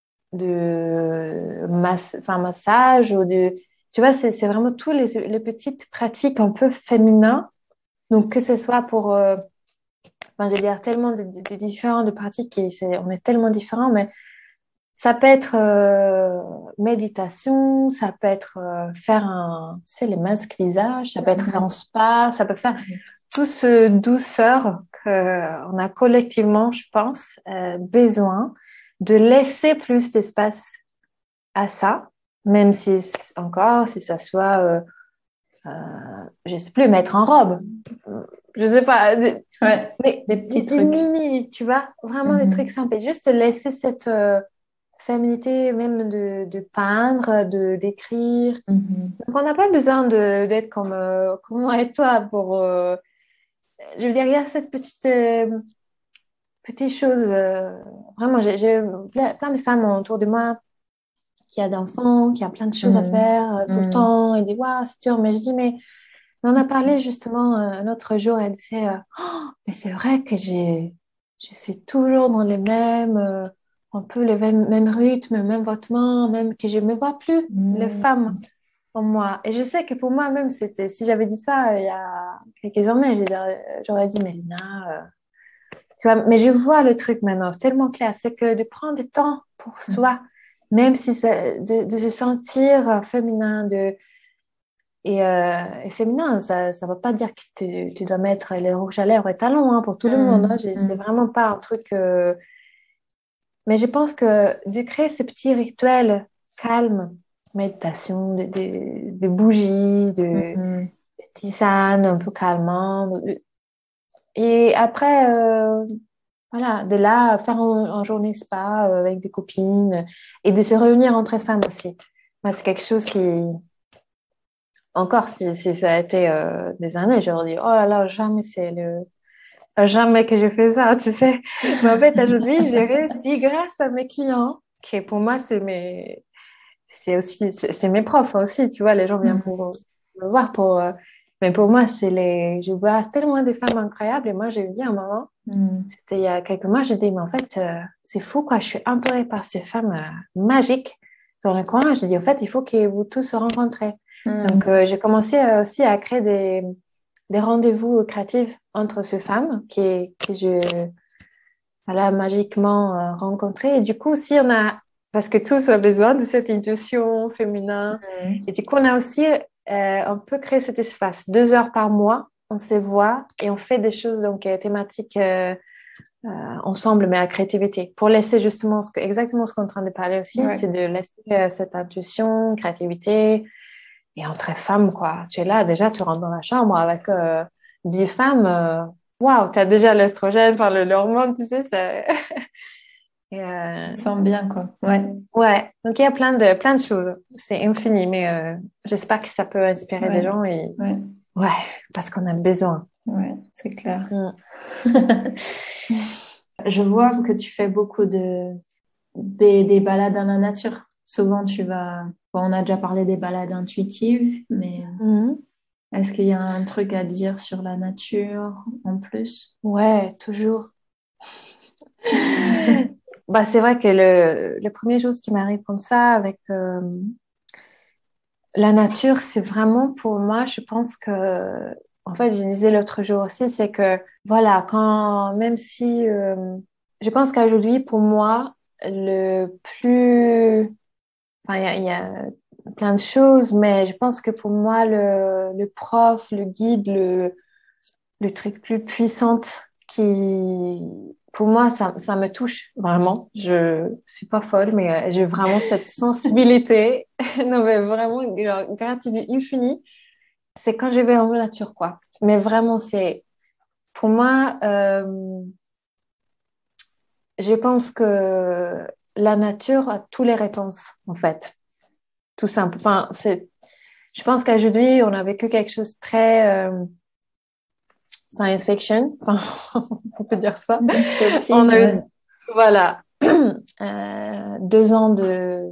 de masse, enfin, massage ou de, tu vois, c'est, c'est vraiment tous les, les petites pratiques un peu féminines. Donc, que ce soit pour, euh, enfin, je veux dire, tellement de, de, de différents de pratiques et c'est, on est tellement différents, mais ça peut être euh, méditation, ça peut être euh, faire un, tu sais, les masques visage, ça peut être faire un Mhm. spa, ça peut faire tout ce douceur qu'on a collectivement, je pense, euh, besoin de laisser plus d'espace à ça, même si c- encore, si ça soit, euh, euh, je sais plus, mettre en robe, je sais pas, des- Ouais, mais des petits des trucs. mini, tu vois, vraiment des trucs Mhm. simples, et juste laisser cette euh, féminité même de, de peindre, de d'écrire. Mhm. Donc on n'a pas besoin de d'être comme euh, comme moi et toi pour, euh, je veux dire, il y a cette petite euh, petite chose, euh, vraiment, j'ai j'ai plein, plein de femmes autour de moi qui a d'enfants, qui a plein de choses à Mhm. faire euh, tout le Mhm. temps, et dit, waouh, c'est dur, mais je dis, mais on a parlé justement euh, l'autre jour, elle disait, euh, oh, mais c'est vrai que j'ai, je suis toujours dans les mêmes, euh, un peu le même, même rythme, même vêtements, même que je me vois plus, les Mhm. femmes en moi. Et je sais que pour moi même, c'était, si j'avais dit ça euh, il y a quelques années, je dirais- j'aurais dit, Mélina, euh, tu vois, mais je vois le truc maintenant tellement clair, c'est que de prendre du temps pour soi, même si c'est de, de se sentir euh, féminin, de Et, euh, et féminin, ça ne veut pas dire que tu, tu dois mettre les rouges à lèvres et talons hein, pour tout le monde. Hein. Mm, J'ai- C'est mm, vraiment pas un truc. euh, Mais je pense que de créer ces petits rituels calmes, méditation, des, des, des bougies, de, mm, des tisanes un peu calmantes. Et après, euh, voilà, de là, faire un, un journée spa euh, avec des copines et de se réunir entre femmes aussi. Moi, c'est quelque chose qui, encore, si, si ça a été euh, des années, j'aurais dit, oh là là, jamais c'est le, jamais que je fais ça, tu sais. Mais en fait, aujourd'hui, j'ai réussi grâce à mes clients, qui pour moi, c'est mes, c'est aussi, c'est c'est mes profs aussi, tu vois, les gens viennent mm, pour me voir pour, euh, mais pour moi, c'est les, je vois tellement des femmes incroyables et moi, j'ai dit à un moment, mm, c'était il y a quelques mois, j'ai dit, mais en fait, euh, c'est fou, quoi, je suis entourée par ces femmes euh, magiques dans le coin. J'ai dit, en fait, il faut que vous tous se rencontrez. Donc, mm. euh, j'ai commencé euh, aussi à créer des, des rendez-vous créatifs entre ces femmes qui, que je, voilà, magiquement euh, rencontrées. Et du coup, aussi, on a, parce que tous ont besoin de cette intuition féminin. Et Mm. du coup, on a aussi, euh, on peut créer cet espace. Deux heures par mois, on se voit et on fait des choses donc euh, thématiques euh, euh, ensemble, mais à créativité. Pour laisser justement ce que, exactement ce qu'on est en train de parler aussi, Ouais. c'est de laisser euh, cette intuition, créativité. Et entre femmes, quoi. Tu es là, déjà, tu rentres dans la chambre avec euh, dix femmes. euh, Waouh, tu as déjà l'estrogène, enfin, le- l'hormone, tu sais. Ça... Et, Tu euh, te sens bien, quoi. Ouais. ouais, donc il y a plein de, plein de choses. C'est infini, mais euh, j'espère que ça peut inspirer des Ouais. gens. Et... Ouais. Ouais, parce qu'on a besoin. Ouais. C'est clair. Mm. Je vois que tu fais beaucoup de des, des balades dans la nature. Souvent, tu vas. Bon, on a déjà parlé des balades intuitives, mais Mhm. est-ce qu'il y a un truc à dire sur la nature en plus? Ouais, toujours. Bah, c'est vrai que le, le premier chose qui m'arrive comme ça avec euh, la nature, c'est vraiment pour moi, je pense que, en fait, je disais l'autre jour aussi, c'est que, voilà, quand, même si, euh, je pense qu'aujourd'hui, pour moi, le plus, enfin, il y a, il y a plein de choses, mais je pense que pour moi, le, le prof, le guide, le, le truc plus puissant qui, pour moi, ça, ça me touche vraiment. Je suis pas folle, mais euh, j'ai vraiment cette sensibilité. Non, mais vraiment, genre, gratitude infinie. C'est quand je vais en nature, quoi. Mais vraiment, c'est, pour moi, euh, je pense que la nature a toutes les réponses, en fait. Tout simple. Enfin, c'est, je pense qu'aujourd'hui, on a vécu quelque chose de très, euh, science fiction, enfin, on peut dire ça. Dystopie, On a eu, ouais. voilà, euh, deux ans de,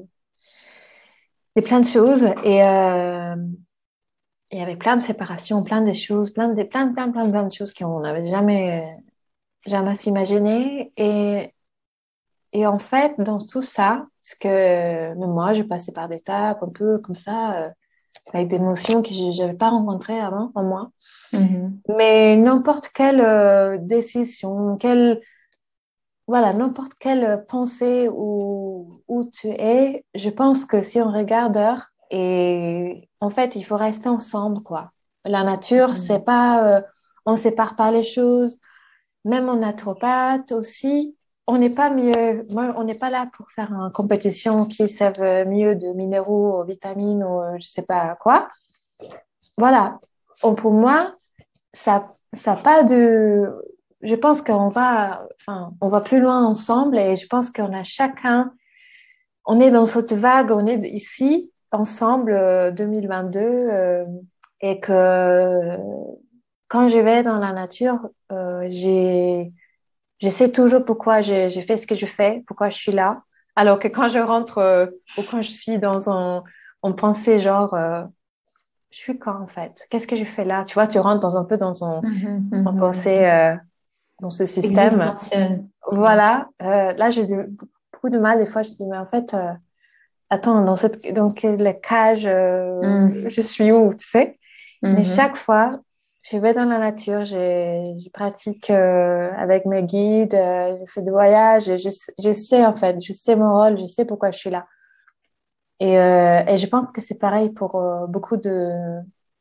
de plein de choses et euh, il y avait plein de séparations, plein de choses, plein de, plein, plein, plein, plein de choses qu'on n'avait jamais, jamais s'imaginer. Et, et en fait, dans tout ça, parce que même moi, j'ai passé par des étapes un peu comme ça, euh, avec des émotions que je n'avais pas rencontrées avant en moi. Mhm. Mais n'importe quelle euh, décision, quelle voilà, n'importe quelle pensée où, où tu es, je pense que si on regarde dehors, et en fait, il faut rester ensemble, quoi. La nature, c'est Mhm. pas, euh, on sépare pas les choses. Même en naturopathe aussi, on n'est pas mieux. Moi, on n'est pas là pour faire une compétition qui savent mieux de minéraux, vitamines ou euh, je sais pas quoi. Voilà. On- pour moi, ça, ça a pas de. Je pense qu'on va, enfin, on va plus loin ensemble et je pense qu'on a chacun, on est dans cette vague, on est ici ensemble euh, deux mille vingt-deux euh, et que quand je vais dans la nature, euh, j'ai, je sais toujours pourquoi j'ai, j'ai fait ce que je fais, pourquoi je suis là. Alors que quand je rentre euh, ou quand je suis dans un, en pensée genre, euh, je suis quand en fait? Qu'est-ce que je fais là? Tu vois, tu rentres dans un peu dans un, Mhm. en Mhm. pensée. Euh, dans ce système. Existentiel. Ouais. Voilà, euh, là j'ai de- beaucoup de mal des fois, je dis mais en fait, euh, attends, dans cette, dans quelle cage euh, Mhm. je suis où, tu sais? Mais Mhm. chaque fois, je vais dans la nature, j'ai- je pratique euh, avec mes guides, euh, je fais des voyages, et je, je sais en fait, je sais mon rôle, je sais pourquoi je suis là. Et, euh, et je pense que c'est pareil pour euh, beaucoup de,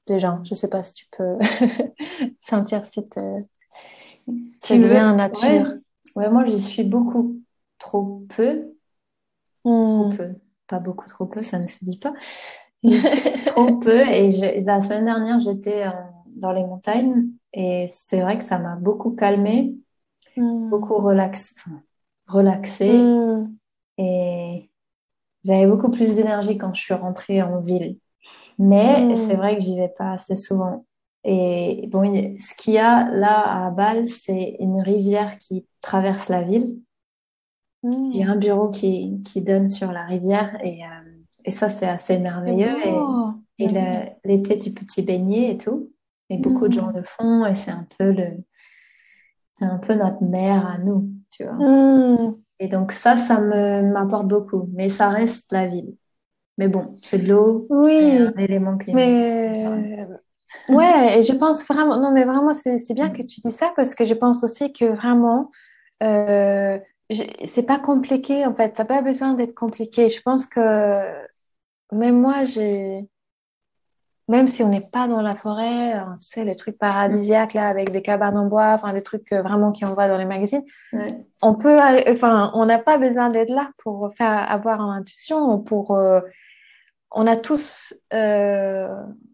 des gens. Je ne sais pas si tu peux sentir cette, euh, ce Tu veux? lien Ouais, nature. ouais, moi j'y suis beaucoup trop peu, trop Hmm. peu, pas beaucoup trop peu, ça ne se dit pas. J'y suis trop peu et je- la semaine dernière j'étais euh, dans les montagnes et c'est vrai que ça m'a beaucoup calmée, Hmm. beaucoup relax, enfin, relaxée Hmm. et j'avais beaucoup plus d'énergie quand je suis rentrée en ville. Mais c'est Hmm. vrai que j'y vais pas assez souvent. Et bon, il- ce qu'il y a là à Bâle, c'est une rivière qui traverse la ville. J'ai un Hmm. bureau qui, qui donne sur la rivière et, euh, et ça, c'est assez C'est merveilleux. Et, beau. et Mais oui. le- l'été, tu peux t'y baigner et tout. Et beaucoup de gens Hmm. le font et c'est un peu le, c'est un peu notre mer à nous, tu vois. Hmm. Et donc ça, ça me m'apporte beaucoup. Mais ça reste la ville. Mais bon, c'est de l'eau, c'est un Oui, élément climatique naturel. mais ouais, et je pense vraiment, non, mais vraiment, c'est c'est bien que tu dis ça parce que je pense aussi que vraiment, euh, j'ai- c'est pas compliqué en fait, ça n'a pas besoin d'être compliqué. Je pense que même moi, j'ai, même si on n'est pas dans la forêt, hein, tu sais, les trucs paradisiaques là, avec des cabanes en bois, enfin, des trucs euh, vraiment qu'on voit dans les magazines, Ouais. on peut, aller- enfin, on n'a pas besoin d'être là pour faire avoir une intuition, pour, euh, on a tous. euh,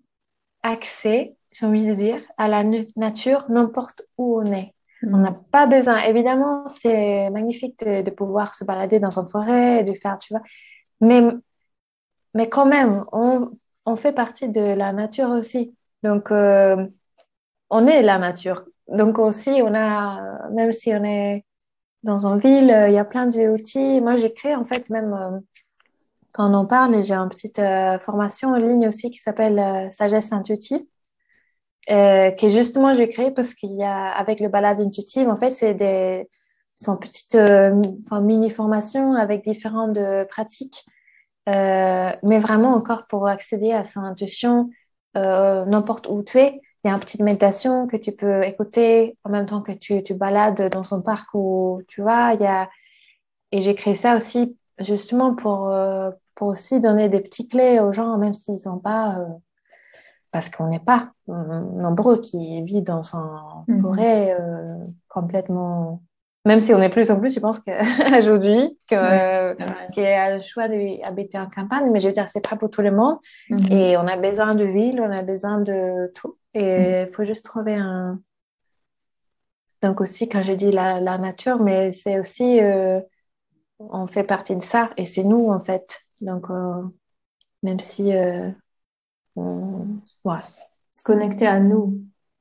accès, j'ai envie de dire, à la nu- nature, n'importe où on est. On n'a Mm. pas besoin. Évidemment, c'est magnifique de, de pouvoir se balader dans une forêt, de faire, tu vois. Mais, mais quand même, on, on fait partie de la nature aussi. Donc, euh, on est la nature. Donc aussi, on a, même si on est dans une ville, euh, il y a plein d'outils. Moi, j'ai créé, en fait, même euh, quand on en parle, j'ai une petite euh, formation en ligne aussi qui s'appelle euh, Sagesse intuitive. Euh, que justement j'ai créé parce qu'il y a avec le balade intuitive en fait c'est des sont petites euh, enfin, mini formations avec différentes euh, pratiques euh, mais vraiment encore pour accéder à sa intuition euh, n'importe où tu es il y a une petite méditation que tu peux écouter en même temps que tu tu balades dans son parc ou tu vois il y a et j'ai créé ça aussi justement pour euh, pour aussi donner des petites clés aux gens même s'ils n'ont pas euh, parce qu'on n'est pas euh, nombreux qui vivent dans une Mhm. forêt euh, complètement. Même si on est plus en plus, je pense qu'aujourd'hui, Ouais, que, c'est vrai. qu'il a le choix d'habiter en campagne, mais je veux dire, c'est pas pour tout le monde. Mhm. Et on a besoin de ville, on a besoin de tout. Mhm. Et il faut juste trouver un. Donc aussi, quand je dis la, la nature, mais c'est aussi, euh, on fait partie de ça et c'est nous en fait. Donc, euh, même si, euh, on- ouais, Se connecter à nous,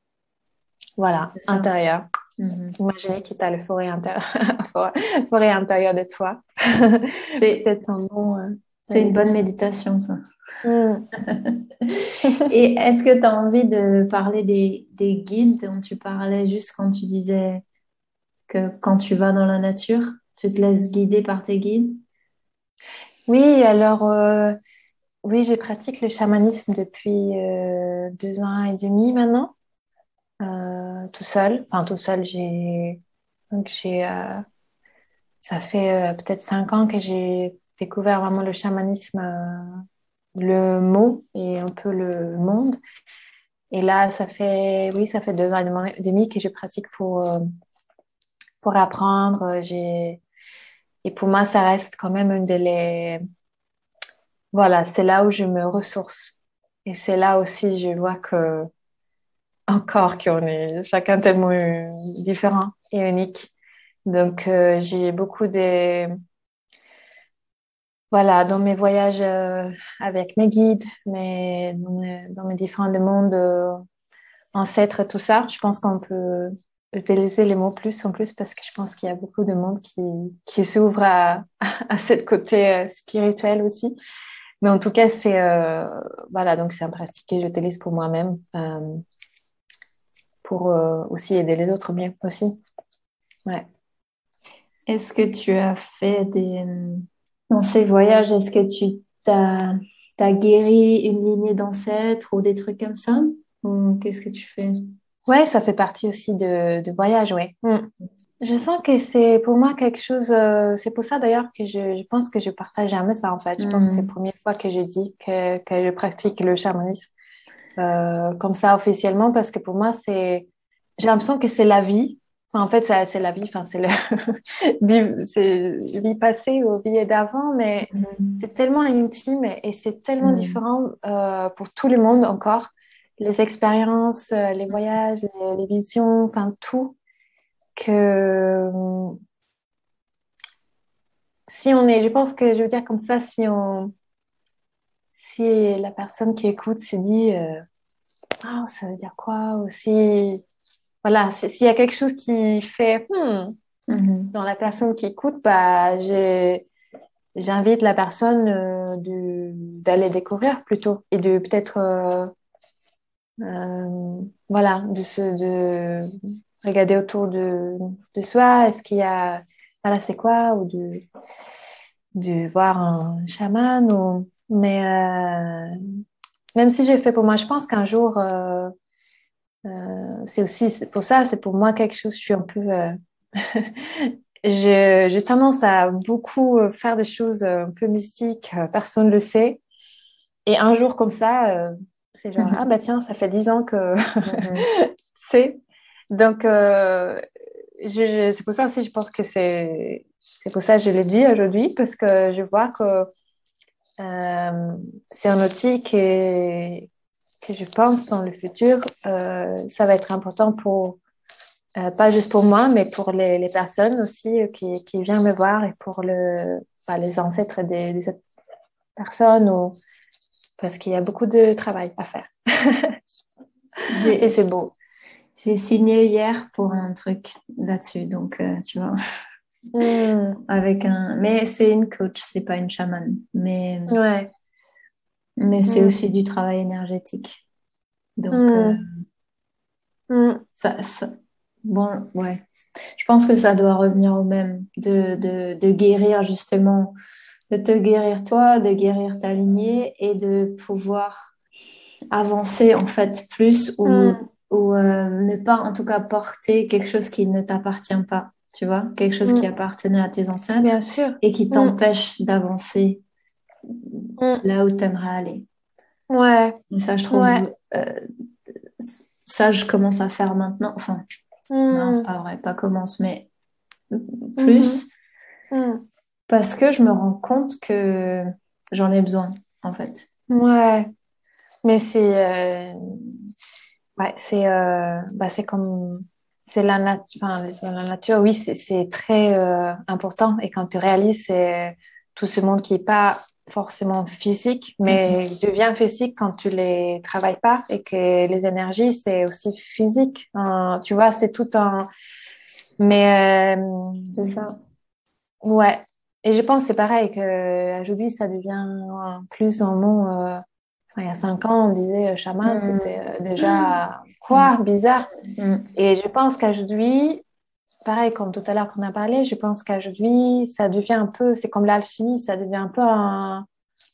voilà, c'est ça. intérieur. Mhm. Imaginez que tu as le forêt intérieur, forêt, forêt intérieure de toi. C'est, Peut-être un bon euh, c'est une bonne méditation. méditation, ça. Hmm. Et est-ce que tu as envie de parler des, des guides dont tu parlais juste quand tu disais que quand tu vas dans la nature, tu te laisses guider par tes guides? Oui, alors euh, oui, je pratique le chamanisme depuis euh, deux ans et demi maintenant, euh, tout seul. Enfin, tout seul, j'ai donc j'ai euh, ça fait euh, peut-être cinq ans que j'ai découvert vraiment le chamanisme, euh, le mot et un peu le monde. Et là, ça fait oui, ça fait deux ans et demi que je pratique pour euh, pour apprendre. J'ai et pour moi, ça reste quand même une des les voilà, c'est là où je me ressource. Et c'est là aussi je vois que encore qu'on est chacun tellement euh, différent et unique. Donc euh, j'ai beaucoup de voilà dans mes voyages euh, avec mes guides, mais dans mes, dans mes différents mondes euh, ancêtres, tout ça. Je pense qu'on peut utiliser les mots plus en plus parce que je pense qu'il y a beaucoup de monde qui, qui s'ouvre à, à cette côté euh, spirituel aussi. Mais en tout cas, c'est euh, voilà, donc c'est un pratique que j'utilise pour moi-même, euh, pour euh, aussi aider les autres bien aussi. Ouais. Est-ce que tu as fait des... Dans ces voyages, est-ce que tu t'as, t'as guéri une lignée d'ancêtres ou des trucs comme ça? Ou qu'est-ce que tu fais? Ouais, ça fait partie aussi de, de voyage, ouais. Mm. Je sens que c'est pour moi quelque chose, euh, c'est pour ça d'ailleurs que je, je pense que je partage jamais ça en fait. Je pense que c'est la Hmm. première fois que je dis que, que je pratique le chamanisme. euh, comme ça officiellement parce que pour moi, c'est, j'ai l'impression que c'est la vie. Enfin, en fait, c'est c'est la vie, enfin, c'est le vie, c'est vie passée ou vie d'avant, mais Mhm. c'est tellement intime et, et c'est tellement Mhm. différent euh, pour tout le monde encore. Les expériences, euh, les voyages, les, les visions, enfin, tout. Que euh, si on est, je pense que je veux dire comme ça, si on, si la personne qui écoute se dit, euh, ah, ça veut dire quoi? Ou si, voilà, si- s'il y a quelque chose qui fait, hmm, Mhm. dans la personne qui écoute, bah, j'ai, j'invite la personne euh, de, d'aller découvrir plutôt et de peut-être, euh, euh, voilà, de se, de regarder autour de, de soi. Est-ce qu'il y a, voilà, c'est quoi? Ou de, de voir un chaman ou, mais, euh, même si j'ai fait pour moi, je pense qu'un jour, euh, euh, c'est aussi, c'est pour ça, c'est pour moi quelque chose, je suis un peu, euh, je, j'ai tendance à beaucoup euh, faire des choses euh, un peu mystiques, euh, personne ne le sait. Et un jour comme ça, euh, c'est genre, ah bah tiens, ça fait dix ans que Mhm. c'est. Donc, euh, je, je- c'est pour ça aussi, je pense que c'est, c'est pour ça que je l'ai dit aujourd'hui, parce que je vois que euh, c'est un outil qui, que je pense dans le futur, euh, ça va être important pour, euh, pas juste pour moi, mais pour les, les personnes aussi euh, qui, qui viennent me voir et pour le, bah, les ancêtres des, des autres personnes, ou, parce qu'il y a beaucoup de travail à faire. Et J'ai, c'est beau. j'ai signé hier pour un truc là-dessus, donc euh, tu vois, Hmm. avec un, mais c'est une coach, c'est pas une chamane, mais Ouais. mais c'est Hmm. aussi du travail énergétique. Donc euh, Hmm. Hmm. ça, ça- bon, ouais, je pense que ça doit revenir au même, de de de guérir justement, de te guérir toi, de guérir ta lignée et de pouvoir avancer en fait plus ou, Hmm. ou euh, ne pas en tout cas porter quelque chose qui ne t'appartient pas, tu vois, quelque chose qui Hmm. appartenait à tes ancêtres Bien sûr. et qui Hmm. t'empêche d'avancer Hmm. là où tu aimerais aller. Ouais. Et ça, je Ouais. trouve, euh, ça, je commence à faire maintenant. Enfin, non, c'est Hmm. pas vrai, pas commence, mais Mhm. plus Hmm. parce que je me rends compte que j'en ai besoin, en fait. Ouais. Mais c'est euh, ouais, c'est euh, bah, c'est comme c'est la nature, enfin, dans la nature, oui, c'est c'est très euh, important. Et quand tu réalises, c'est tout ce monde qui est pas forcément physique, mais devient physique quand tu les travailles pas et que les énergies, c'est aussi physique. Hein, tu vois, c'est tout un. Mais euh, C'est ça. ouais. Et je pense que c'est pareil que aujourd'hui, ça devient plus un mot. euh, Enfin, il y a cinq ans, on disait euh, chaman, c'était Mm. euh, déjà Mm. quoi, bizarre. Mm. Et je pense qu'aujourd'hui, pareil comme tout à l'heure qu'on a parlé, je pense qu'aujourd'hui, ça devient un peu, c'est comme l'alchimie, ça devient un peu un,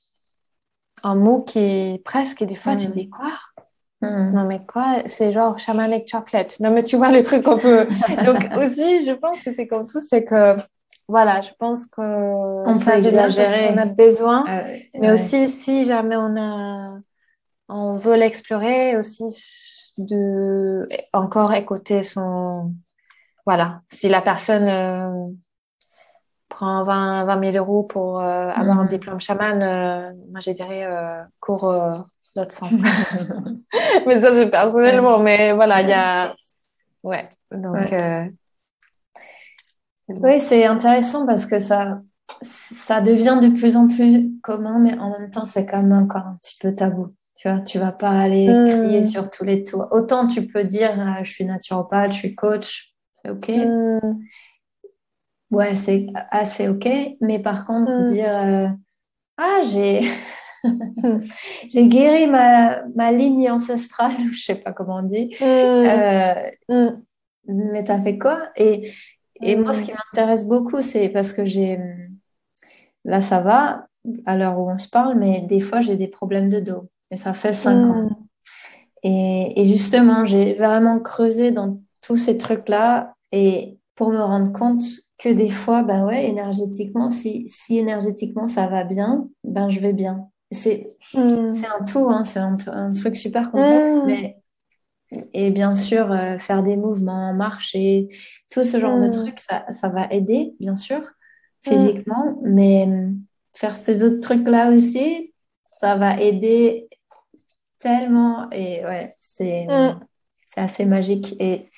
un mot qui presque, des fois, tu dis Mm. quoi? Non, Mm. mais quoi? C'est genre shamanic chocolate. Non, mais tu vois le truc qu'on peut. Donc, aussi, je pense que c'est comme tout, c'est que, voilà, je pense que On peut ça devient parce qu'on a exagérer. besoin, Ah mais ouais. aussi si jamais on a on veut l'explorer aussi de encore écouter son voilà si la personne euh, prend vingt vingt mille euros pour euh, avoir un Mhm. diplôme chaman, euh, moi je dirais euh, cours euh, l'autre sens. Mais ça c'est Ouais. personnellement, mais voilà il y Ouais. a ouais donc Ouais. euh, c'est bon. Oui, c'est intéressant parce que ça, ça devient de plus en plus commun, mais en même temps, c'est quand même encore un petit peu tabou. Tu vois, tu vas pas aller crier Hmm, sur tous les toits. Autant tu peux dire, euh, je suis naturopathe, je suis coach, c'est OK. hmm, Ouais, c'est assez OK. Mais par contre, hmm, dire, euh, ah, j'ai, hmm, j'ai guéri ma, ma ligne ancestrale, je sais pas comment on dit. hmm, Euh, hmm, mais t'as fait quoi? Et, et moi, ce hmm, qui m'intéresse beaucoup, c'est parce que j'ai, là, ça va, à l'heure où on se parle, mais des fois, j'ai des problèmes de dos. Et ça fait cinq ans. hmm, Et, et justement, j'ai vraiment creusé dans tous ces trucs-là et pour me rendre compte que des fois, ben ouais, énergétiquement, si, si énergétiquement ça va bien, ben je vais bien. c'est, Mm. c'est un tout, hein, c'est un, un truc super complexe, Mm. mais et bien sûr, euh, faire des mouvements, marcher, tout ce genre de Mm. trucs, ça, ça va aider, bien sûr, Mm. physiquement, mais euh, faire ces autres trucs-là aussi, ça va aider tellement. Et ouais, c'est, Mm. c'est assez magique. Et,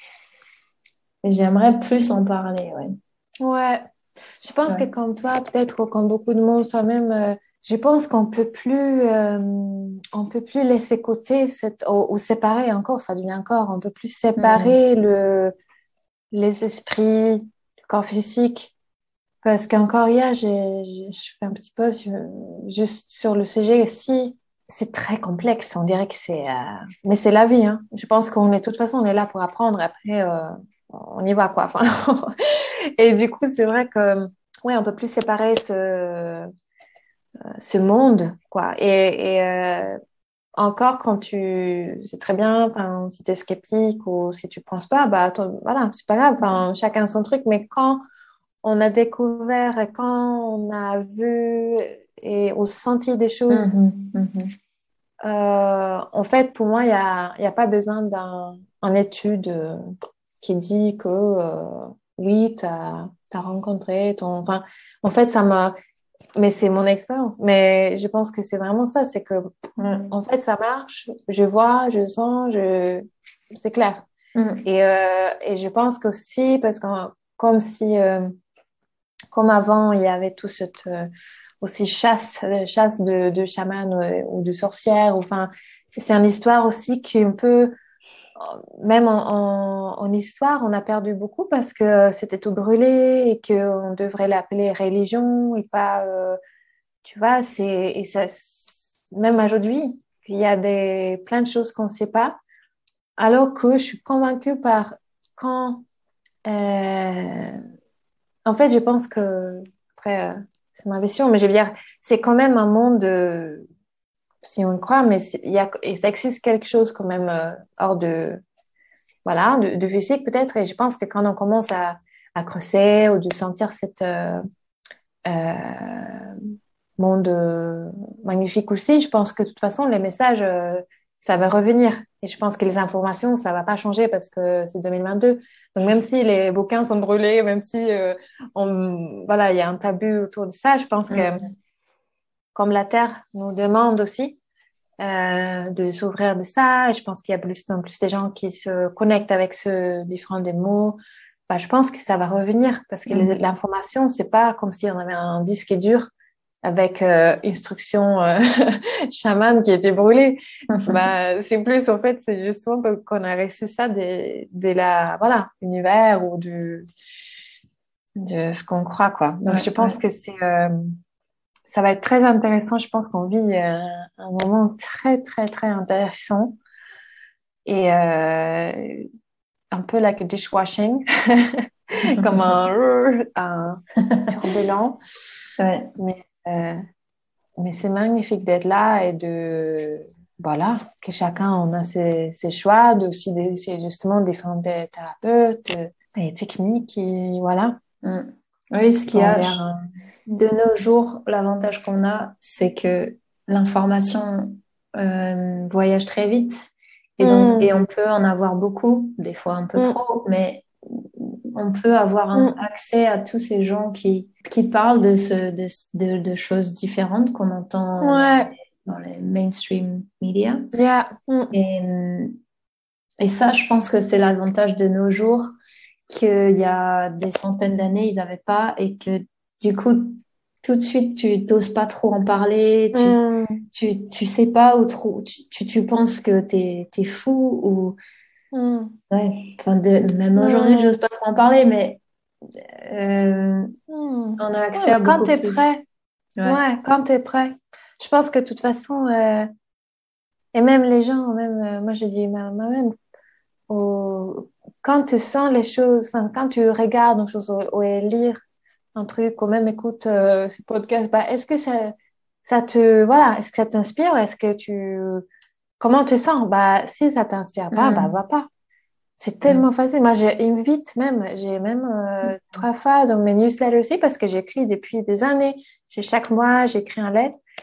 et j'aimerais plus en parler, ouais. Ouais. Je pense que Ouais. comme toi, peut-être ou comme beaucoup de monde, enfin même, euh, je pense qu'on peut plus, euh, on peut plus laisser côté cette, ou, ou séparer encore, ça devient encore, on peut plus Mm. séparer le, les esprits, le corps physique. Parce qu'encore hier, j'ai, j'ai- je fais un petit post je- juste sur le sujet. Si c'est très complexe, on dirait que c'est, euh, mais c'est la vie, hein. Je pense qu'on est, de toute façon, on est là pour apprendre. Après, euh, on y va, quoi. Enfin, et du coup, c'est vrai que, ouais, on peut plus séparer ce, ce monde, quoi. Et, et euh, encore quand tu, c'est très bien, enfin, si tu es sceptique ou si tu penses pas, bah, toi, voilà, c'est pas grave. Enfin, chacun son truc. Mais quand on a découvert, et quand on a vu et on senti des choses, Mhm. Mhm. euh, en fait, pour moi, il y a, il y a pas besoin d'un, une étude euh, qui dit que euh, oui, tu as rencontré ton. Enfin, en fait, ça m'a. Mais c'est mon expérience. Mais je pense que c'est vraiment ça. C'est que, Ouais. en fait, ça marche. Je vois, je sens, je... c'est clair. Mm. Et, euh, et je pense qu'aussi, parce que comme si, euh, comme avant, il y avait tout cette euh, aussi chasse, euh, chasse de, de chamans euh, ou de sorcières. Enfin, c'est une histoire aussi qu'on peut même en, en, en histoire, on a perdu beaucoup parce que c'était tout brûlé et qu'on devrait l'appeler religion et pas, euh, tu vois, c'est, et ça, même aujourd'hui, il y a des, plein de choses qu'on ne sait pas, alors que je suis convaincue par quand, euh, en fait, je pense que, après, euh, c'est ma vision, mais je veux dire, c'est quand même un monde de, si on y croit, mais c'est- il y a, et ça existe quelque chose quand même euh, hors de, voilà, de, de physique peut-être. Et je pense que quand on commence à, à creuser ou de sentir cette euh, euh, monde euh, magnifique aussi, je pense que de toute façon, les messages, euh, ça va revenir. Et je pense que les informations, ça va pas changer parce que c'est deux mille vingt-deux. Donc même si les bouquins sont brûlés, même si euh, on, voilà, il y a un tabou autour de ça, je pense que Mm. comme la Terre nous demande aussi euh, de s'ouvrir de ça. Et je pense qu'il y a plus en plus des gens qui se connectent avec ce différents des mots. Bah, je pense que ça va revenir parce que les- Mm. l'information, c'est pas comme si on avait un disque dur avec euh, instruction euh, chamane qui était brûlée. Bah, c'est plus, en fait, c'est justement qu'on a reçu ça de, de la, voilà, univers ou de, de ce qu'on croit, quoi. Donc, Ouais, je pense ouais. que c'est, euh, ça va être très intéressant. Je pense qu'on vit euh, un moment très, très, très intéressant et euh, un peu like a dishwashing, comme un, un turbulent. Ouais. Mais, euh, mais c'est magnifique d'être là et de, voilà, que chacun on a ses, ses choix, de aussi des, c'est justement différents des thérapeutes euh, et techniques et voilà, Mm. Oui, ce qui qu'il y vont a vers un... de nos jours, l'avantage qu'on a, c'est que l'information euh, voyage très vite et donc Mm, et on peut en avoir beaucoup, des fois un peu mm, trop, mais on peut avoir un mm. accès à tous ces gens qui qui parlent de ce de, de, de choses différentes qu'on entend dans Ouais, les, dans les mainstream media. yeah. Mm, Et, et ça, je pense que c'est l'avantage de nos jours qu'il y a des centaines d'années, ils n'avaient pas et que du coup, tout de suite, tu n'oses pas trop en parler, tu, mm, tu, tu sais pas ou trop, tu, tu, tu penses que t'es, t'es fou ou, mm, ouais, enfin, de, même aujourd'hui, mm, j'ose pas trop en parler, mais euh, mm. on a Ouais, accès à mais quand beaucoup tu es plus. prêt, Ouais. ouais, quand tu es prêt, je pense que de toute façon, euh, et même les gens, même, euh, moi je dis ma- moi-même, au- quand tu sens les choses, enfin, quand tu regardes une chose ou, ou lire un truc, ou même écoute euh, ce podcast, bah, est-ce que ça, ça te, voilà, est-ce que ça t'inspire? Est-ce que tu, comment tu sens? Bah, si ça t'inspire pas, bah, va Mm. pas. C'est Mm. tellement facile. Moi, j'invite même, j'ai même euh, trois fois dans mes newsletters aussi parce que j'écris depuis des années. J'ai chaque mois, j'écris un lettre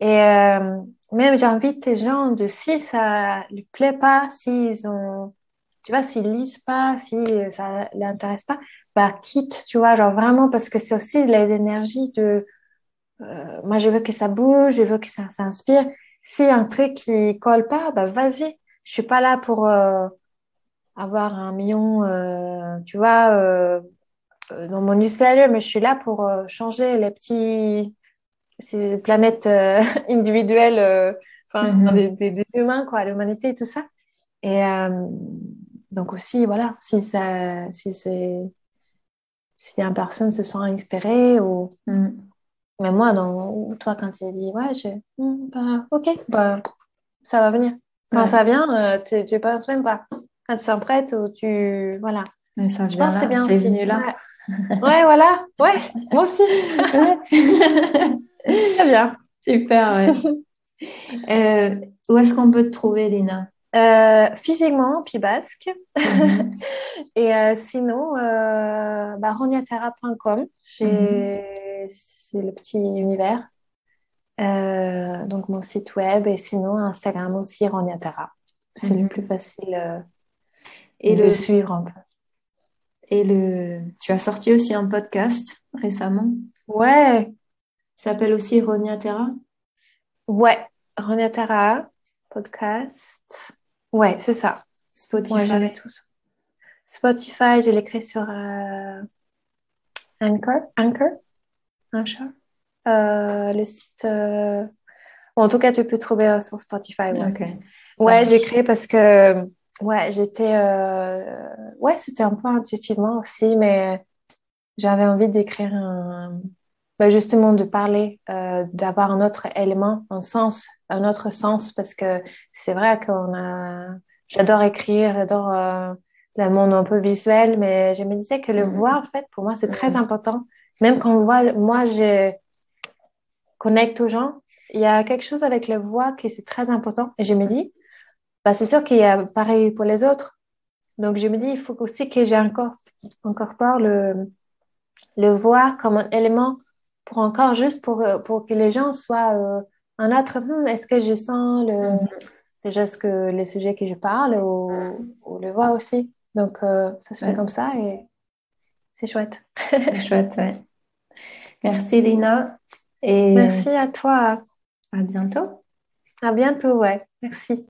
Et euh, même j'invite les gens de si ça ne plaît pas, s'ils ont, tu vois, s'ils lisent pas, si ça les intéresse pas, bah quitte, tu vois, genre vraiment parce que c'est aussi les énergies de, euh, moi je veux que ça bouge, je veux que ça s'inspire. Si un truc qui colle pas, bah vas-y. Je suis pas là pour euh, avoir un million, euh, tu vois, euh, euh, dans mon newsletter, mais je suis là pour euh, changer les petits ces planètes euh, individuelles, euh, enfin, des, Mhm. des, des humains, quoi, l'humanité et tout ça. Et euh, donc aussi, voilà, si ça, si c'est, si une personne se sent inspirée ou Mhm. mais moi, dans, ou toi, quand tu dis, ouais, je, hmm, bah, ok, bah, ça va venir. Quand Ouais. ça vient, euh, tu, tu penses même pas. Quand tu sens prête, ou tu, voilà. Mais ça Je vient pense que c'est là, bien c'est aussi. venu là. Ouais, ouais, voilà. Ouais, moi aussi. Ouais. Très bien. Super, ouais. Euh, où est-ce qu'on peut te trouver, Lina? Euh, physiquement, Pays Basque. Mhm. Et euh, sinon, euh, bah, roniatera point com, Mhm. j'ai- c'est le petit univers. Euh, donc mon site web et sinon Instagram aussi, Roniatera. C'est le plus Mhm. facile euh, Et de le, suivre un peu. et le, tu as sorti aussi un podcast récemment. Ouais, Il s'appelle aussi Ronia Terra. ouais, Roniatera, podcast. Ouais, c'est ça. Ouais, je mets Spotify. tous. Spotify, je l'écris sur euh, Anchor, Anchor, Anchor. Euh, le site. euh, Bon, en tout cas, tu peux trouver euh, sur Spotify, ouais. Ok, ça Ouais, j'ai marche. créé parce que, ouais, j'étais, euh, ouais, c'était un peu intuitivement aussi, mais j'avais envie d'écrire un, bah, justement de parler, euh, d'avoir un autre élément, un sens, un autre sens, parce que c'est vrai qu'on a, j'adore écrire, j'adore euh, le monde un peu visuel, mais je me disais que le Mhm. voix, en fait, pour moi, c'est très Ouais. important. Même quand on voit, moi, je connecte aux gens, il y a quelque chose avec la voix qui c'est très important, et je me dis, bah, c'est sûr qu'il y a pareil pour les autres. Donc, je me dis, il faut aussi que j'incorpore incorpore le, le voix comme un élément pour encore juste pour, euh, pour que les gens soient euh, un autre. Hmm, est-ce que je sens le, Mhm. déjà ce que les sujets que je parle ou, ou le voix aussi. Donc, euh, ça se fait comme Ouais, ça et c'est chouette. c'est chouette, ouais. Merci, Lina, et Merci à toi. à bientôt. À bientôt, ouais. Merci.